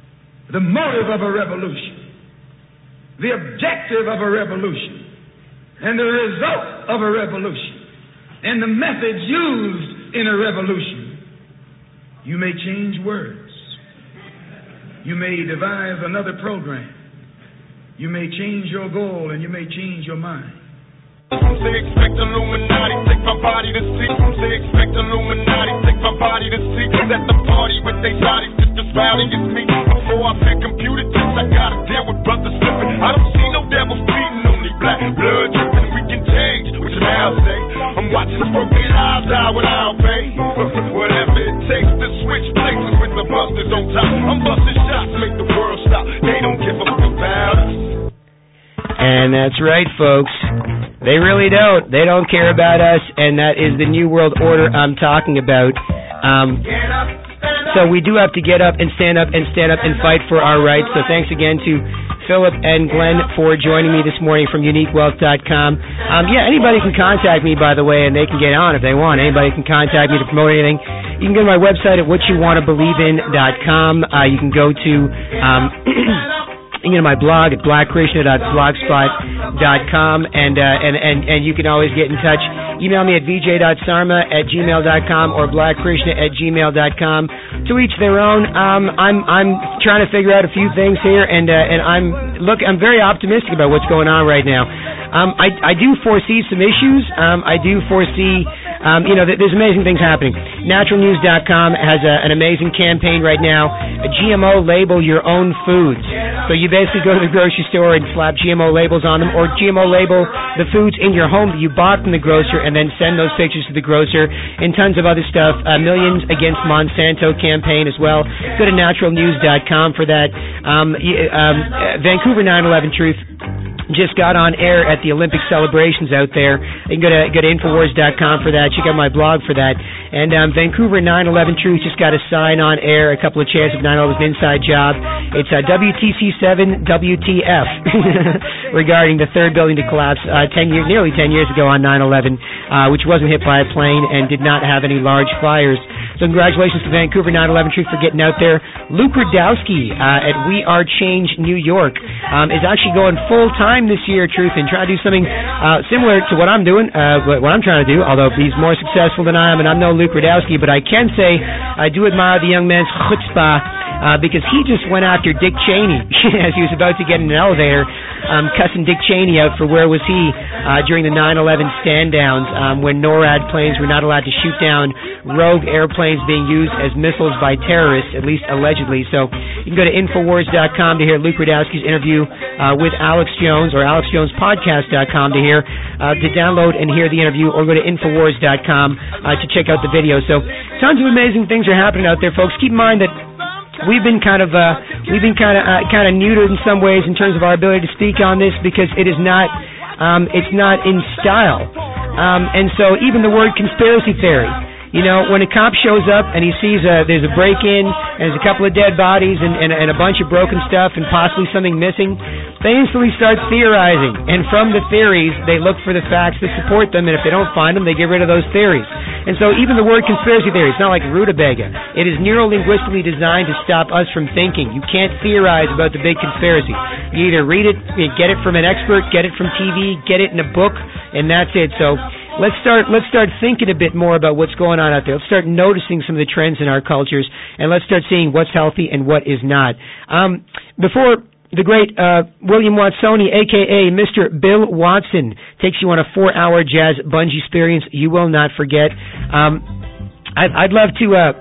[SPEAKER 10] the motive of a revolution, the objective of a revolution, and the result of a revolution and the methods used in a revolution. You may change words. You may devise another program. You may change your goal and you may change your mind.
[SPEAKER 11] Some say expect Illuminati, take my body to see. Some say expect Illuminati, take my body to see. Cause at the party with they bodies, just as rowdy as me. Before I said computer chips, I gotta deal with brothers slipping. I don't see no devils bleeding, only black blood dripping. We can change, what you now say? I'm watching broken lives die without pay. Whatever it takes to switch places with the busters on top. I'm busting shots, make the world stop. They don't give a fuck about us.
[SPEAKER 2] And that's right, folks. They really don't. They don't care about us, and that is the New World Order I'm talking about. Um, so we do have to get up and stand up and stand up and fight for our rights. So thanks again to Philip and Glenn for joining me this morning from unique wealth dot com. Um, yeah, anybody can contact me, by the way, and they can get on if they want. Anybody can contact me to promote anything. You can go to my website at what you want to believe in dot com. Uh, you can go to... Um, You know, my blog at black krishna dot blogspot dot com, and, uh, and and and you can always get in touch. Email me at v j dot sarma at gmail dot com or black krishna at gmail dot com. To each their own. Um, I'm I'm trying to figure out a few things here, and uh, and I'm look I'm very optimistic about what's going on right now. Um, I I do foresee some issues. Um, I do foresee. Um, you know, there's amazing things happening. natural news dot com has a, an amazing campaign right now. A G M O label your own foods. So you basically go to the grocery store and slap G M O labels on them, or G M O label the foods in your home that you bought from the grocer and then send those pictures to the grocer, and tons of other stuff. Uh, Millions Against Monsanto campaign as well. Go to natural news dot com for that. Um, um, Vancouver nine eleven Truth just got on air at the Olympic celebrations out there. You can go to go to infowars dot com for that. Check out my blog for that. And um, Vancouver nine eleven Truth just got a sign on air, a couple of chairs of nine eleven inside job. It's uh, W T C seven W T F regarding the third building to collapse uh, ten years, nearly ten years ago on nine eleven, uh, which wasn't hit by a plane and did not have any large fires. So congratulations to Vancouver nine eleven Truth for getting out there. Luke Rudowski uh, at We Are Change New York um, is actually going full time this year, Truth, and trying to do something uh, similar to what I'm doing, uh, what I'm trying to do, although he's more successful than I am, and I'm no Luke Rudowski, but I can say I do admire the young man's chutzpah, Uh, because he just went after Dick Cheney as he was about to get in an elevator, um, cussing Dick Cheney out for where was he uh, during the nine eleven stand-downs um, when NORAD planes were not allowed to shoot down rogue airplanes being used as missiles by terrorists, at least allegedly. So you can go to infowars dot com to hear Luke Rudowski's interview uh, with Alex Jones, or alex jones podcast dot com to hear, uh, to download and hear the interview, or go to infowars dot com uh, to check out the video. So tons of amazing things are happening out there, folks. Keep in mind that We've been kind of uh, we've been kind of uh, kind of neutered in some ways in terms of our ability to speak on this, because it is not um, it's not in style, um, and so even the word conspiracy theory. You know, when a cop shows up and he sees a, there's a break-in and there's a couple of dead bodies and, and, and a bunch of broken stuff and possibly something missing, they instantly start theorizing. And from the theories, they look for the facts that support them, and if they don't find them, they get rid of those theories. And so even the word conspiracy theory, it's not like rutabaga. It is neuro-linguistically designed to stop us from thinking. You can't theorize about the big conspiracy. You either read it, you get it from an expert, get it from T V, get it in a book, and that's it. So Let's start let's start thinking a bit more about what's going on out there. Let's start noticing some of the trends in our cultures, and let's start seeing what's healthy and what is not. Um, before the great uh, William Watsoni, a k a. Mister Bill Watson, takes you on a four-hour jazz bungee experience you will not forget. Um, I'd, I'd love to... Uh,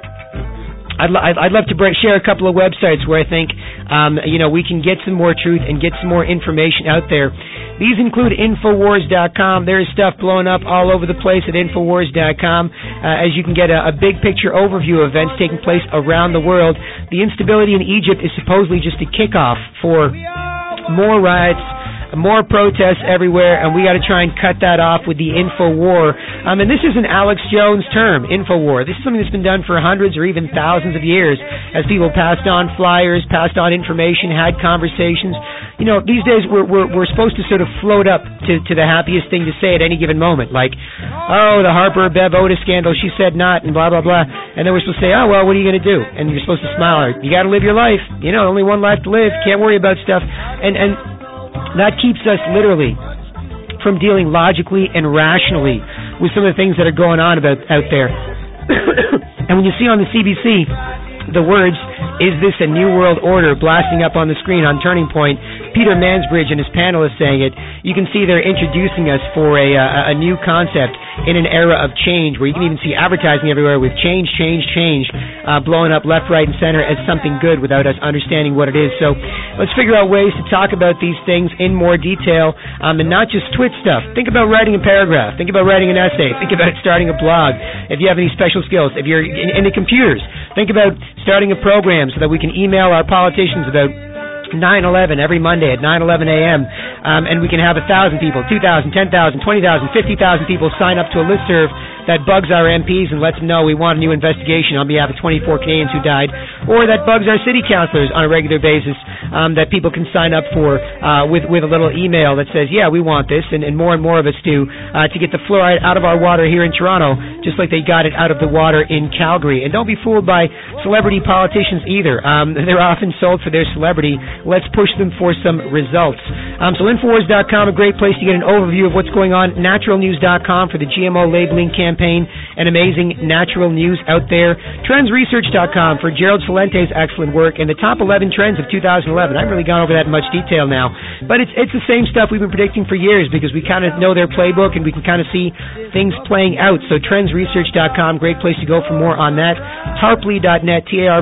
[SPEAKER 2] I'd, I'd love to share a couple of websites where I think, um, you know, we can get some more truth and get some more information out there. These include infowars dot com. There is stuff blowing up all over the place at infowars dot com, uh, as you can get a, a big picture overview of events taking place around the world. The instability in Egypt is supposedly just a kickoff for more riots, more protests everywhere, and we got to try and cut that off with the info war. Um, and this is an Alex Jones term, info war. This is something that's been done for hundreds or even thousands of years, as people passed on flyers, passed on information, had conversations. You know, these days we're we're, we're supposed to sort of float up to, to the happiest thing to say at any given moment, like, oh, the Harper Bev Otis scandal, she said not, and blah blah blah. And then we're supposed to say, oh well, what are you going to do? And you're supposed to smile. You got to live your life. You know, only one life to live. Can't worry about stuff. And and that keeps us literally from dealing logically and rationally with some of the things that are going on about out there. And when you see on the C B C the words, "Is this a new world order?" blasting up on the screen on Turning Point, Peter Mansbridge and his panelists saying it, you can see they're introducing us for a, a, a new concept in an era of change, where you can even see advertising everywhere with change, change, change, uh, blowing up left, right, and center as something good without us understanding what it is. So let's figure out ways to talk about these things in more detail, um, and not just twit stuff. Think about writing a paragraph. Think about writing an essay. Think about starting a blog. If you have any special skills, if you're in, into computers, think about starting a program so that we can email our politicians about nine eleven every Monday at nine eleven a.m. Um, and we can have one thousand people, two thousand, ten thousand, twenty thousand, fifty thousand people sign up to a listserv that bugs our M Ps and lets them know we want a new investigation on behalf of twenty-four Canadians who died, or that bugs our city councillors on a regular basis, um, that people can sign up for uh, with with a little email that says, yeah, we want this, and, and more and more of us do, uh, to get the fluoride out of our water here in Toronto, just like they got it out of the water in Calgary. And don't be fooled by celebrity politicians either. Um, they're often sold for their celebrity. Let's push them for some results. Um, so Infowars dot com, a great place to get an overview of what's going on. Natural News dot com for the G M O labeling campaign and amazing natural news out there. Trends Research dot com for Gerald Salente's excellent work and the top eleven trends of two thousand eleven. I haven't really gone over that in much detail now, but it's it's the same stuff we've been predicting for years because we kind of know their playbook and we can kind of see things playing out. So Trends Research dot com, great place to go for more on that. Tarpley dot net, T A R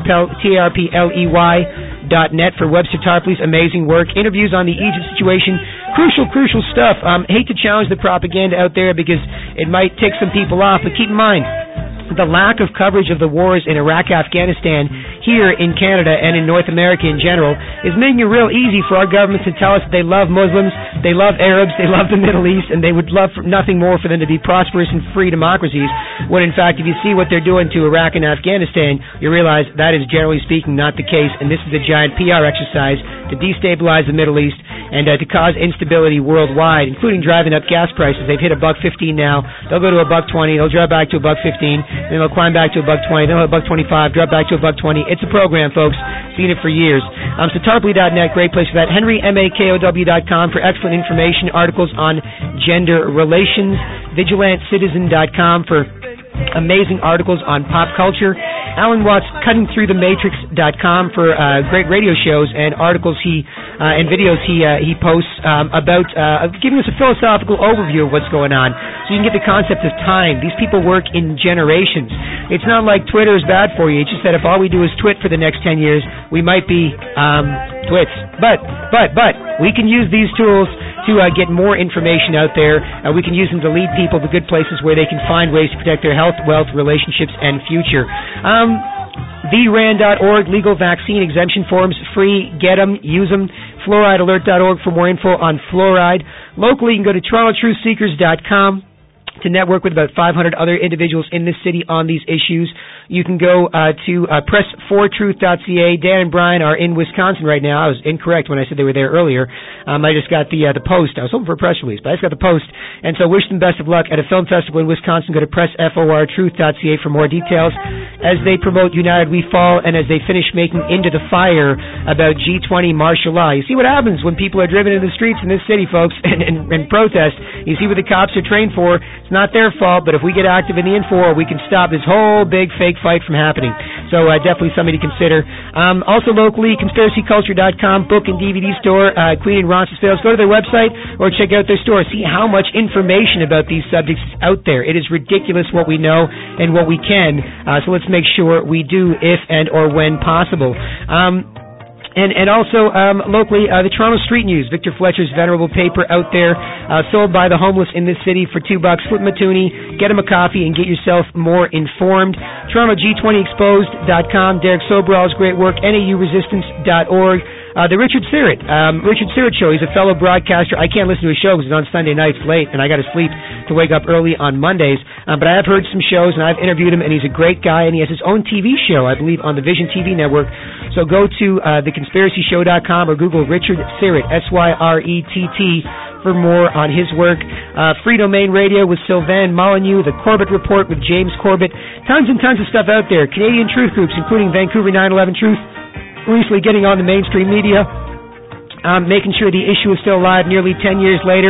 [SPEAKER 2] P L E Y dot net for Webster Tarpley's amazing work. Interviews on the Egypt situation. Crucial, crucial stuff. Um, hate to challenge the propaganda out there because it might tick some people off, but keep in mind, the lack of coverage of the wars in Iraq, Afghanistan, here in Canada and in North America in general is making it real easy for our governments to tell us that they love Muslims, they love Arabs, they love the Middle East, and they would love for nothing more for them to be prosperous and free democracies, when in fact, if you see what they're doing to Iraq and Afghanistan, you realize that is generally speaking not the case, and this is a giant P R exercise to destabilize the Middle East and uh, to cause instability worldwide, including driving up gas prices. They've hit a buck fifteen now. They'll go to a buck twenty. They'll drop back to a buck fifteen. Then they'll climb back to a buck twenty. Then they'll hit a buck twenty-five. Drop back to a buck twenty. It's a program, folks. Seen it for years. Um, so Tarpley dot net, great place for that. Henry Makow dot com for excellent information, articles on gender relations. Vigilant Citizen dot com for amazing articles on pop culture. Alan Watts, Cutting Through the Matrix dot com for uh, great radio shows and articles he uh, and videos he uh, he posts um, about uh, giving us a philosophical overview of what's going on, so you can get the concept of time. These people work in generations. It's not like Twitter is bad for you. It's just that if all we do is twit for the next ten years, we might be um, twits. But but but we can use these tools to uh, get more information out there. Uh, we can use them to lead people to good places where they can find ways to protect their health, wealth, relationships, and future. Um, the ran dot org, legal vaccine exemption forms, free, get them, use them. fluoride alert dot org for more info on fluoride. Locally, you can go to Toronto Truth Seekers dot com to network with about five hundred other individuals in this city on these issues. You can go uh, to uh, press for truth dot c a. Dan and Brian are in Wisconsin right now. I was incorrect when I said they were there earlier. Um, I just got the uh, the post. I was hoping for a press release, but I just got the post. And so wish them best of luck at a film festival in Wisconsin. Go to press for truth dot c a for more details as they promote United We Fall and as they finish making Into the Fire about G twenty martial law. You see what happens when people are driven into the streets in this city, folks, and, and, and protest. You see what the cops are trained for. It's not their fault, but if we get active in the Info, we can stop this whole big fake fight from happening. So uh, definitely something to consider. Um, also locally, conspiracy culture dot com, book and D V D store, uh, Queen and Roncesvalles. Go to their website or check out their store. See how much information about these subjects is out there. It is ridiculous what we know and what we can. Uh, so let's make sure we do if and or when possible. Um, And and also um, locally, uh, the Toronto Street News, Victor Fletcher's venerable paper out there, uh, sold by the homeless in this city for two bucks. Flip him a toonie, get him a coffee, and get yourself more informed. Toronto G twenty exposed dot com, Derek Sobral's great work, N A U resistance dot org. Uh, the Richard Syrett, um, Richard Syrett Show. He's a fellow broadcaster. I can't listen to his show because it's on Sunday nights late, and I got to sleep to wake up early on Mondays. Uh, but I have heard some shows, and I've interviewed him, and he's a great guy, and he has his own T V show, I believe, on the Vision T V network. So go to uh, the conspiracy show dot com or Google Richard Syrett, S Y R E T T, for more on his work. Uh, Free Domain Radio with Sylvain Molyneux, The Corbett Report with James Corbett. Tons and tons of stuff out there. Canadian truth groups, including Vancouver nine eleven Truth, recently getting on the mainstream media, um, making sure the issue is still alive nearly ten years later.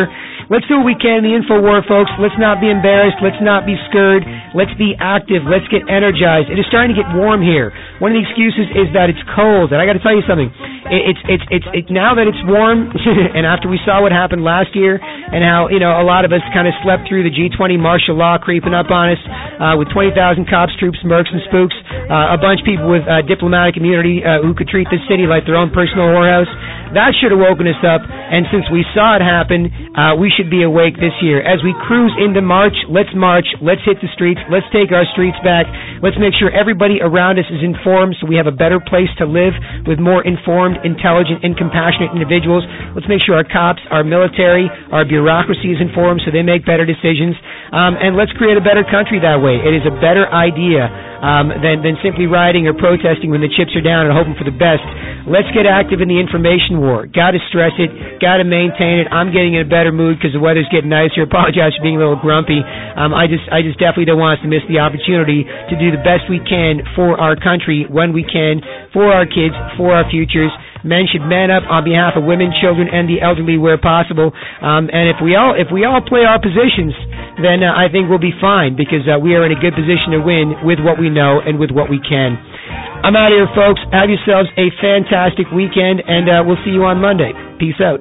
[SPEAKER 2] let's do what we can in the info war, folks. Let's not be embarrassed. Let's not be scared. Let's be active. Let's get energized. It is starting to get warm here. One of the excuses is that it's cold, and I got to tell you something. It's it's it's it, now that it's warm, and after we saw what happened last year, and how you know a lot of us kind of slept through the G twenty martial law creeping up on us, uh, with twenty thousand cops, troops, mercs, and spooks, uh, a bunch of people with uh, diplomatic immunity uh, who could treat this city like their own personal whorehouse. That should have woken us up, and since we saw it happen, uh, we should be awake this year. As we cruise into March, let's march, let's hit the streets, let's take our streets back, let's make sure everybody around us is informed so we have a better place to live with more informed, intelligent, and compassionate individuals. Let's make sure our cops, our military, our bureaucracy is informed so they make better decisions, um, and let's create a better country that way. It is a better idea um, than, than simply rioting or protesting when the chips are down and hoping for the best. Let's get active in the information war. Got to stress it. Got to maintain it. I'm getting in a better mood because the weather's getting nicer. Apologize for being a little grumpy. Um, I just, I just definitely don't want us to miss the opportunity to do the best we can for our country when we can, for our kids, for our futures. Men should man up on behalf of women, children, and the elderly where possible. Um, and if we all, if we all play our positions, then uh, I think we'll be fine because uh, we are in a good position to win with what we know and with what we can. I'm out of here, folks. Have yourselves a fantastic weekend, and uh, we'll see you on Monday. Peace out.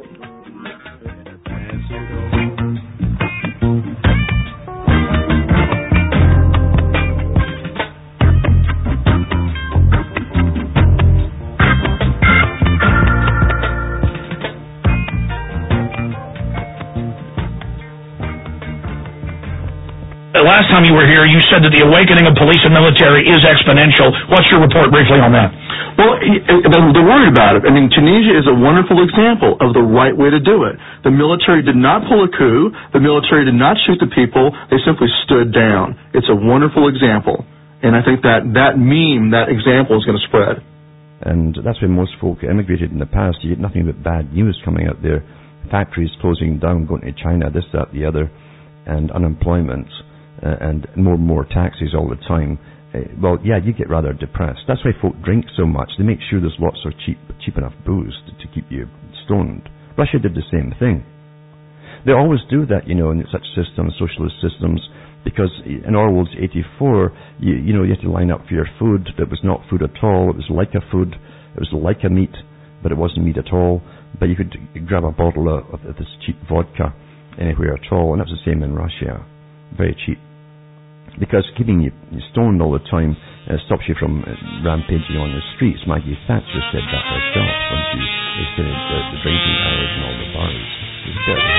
[SPEAKER 12] Last time you were here, you said that the awakening of police and military is exponential. What's your report briefly on that?
[SPEAKER 13] Well, they're worried about it. I mean, Tunisia is a wonderful example of the right way to do it. The military did not pull a coup. The military did not shoot the people. They simply stood down. It's a wonderful example. And I think that that meme, that example is going to spread.
[SPEAKER 14] And that's why most folk immigrated in the past. You get nothing but bad news coming out there. Factories closing down, going to China, this, that, the other, and unemployment. Uh, and more and more taxes all the time, uh, well, yeah, you get rather depressed. That's why folk drink so much. They make sure there's lots of cheap cheap enough booze to, to keep you stoned. Russia did the same thing. They always do that, you know, in such systems, socialist systems, because in Orwell's eighty-four, you, you know, you had to line up for your food that was not food at all. It was like a food. It was like a meat, but it wasn't meat at all. But you could grab a bottle of, of this cheap vodka anywhere at all, and that was the same in Russia. Very cheap. Because keeping you stoned all the time uh, stops you from uh, rampaging on the streets. Maggie Thatcher said that herself when she extended uh, the drinking hours in all the bars.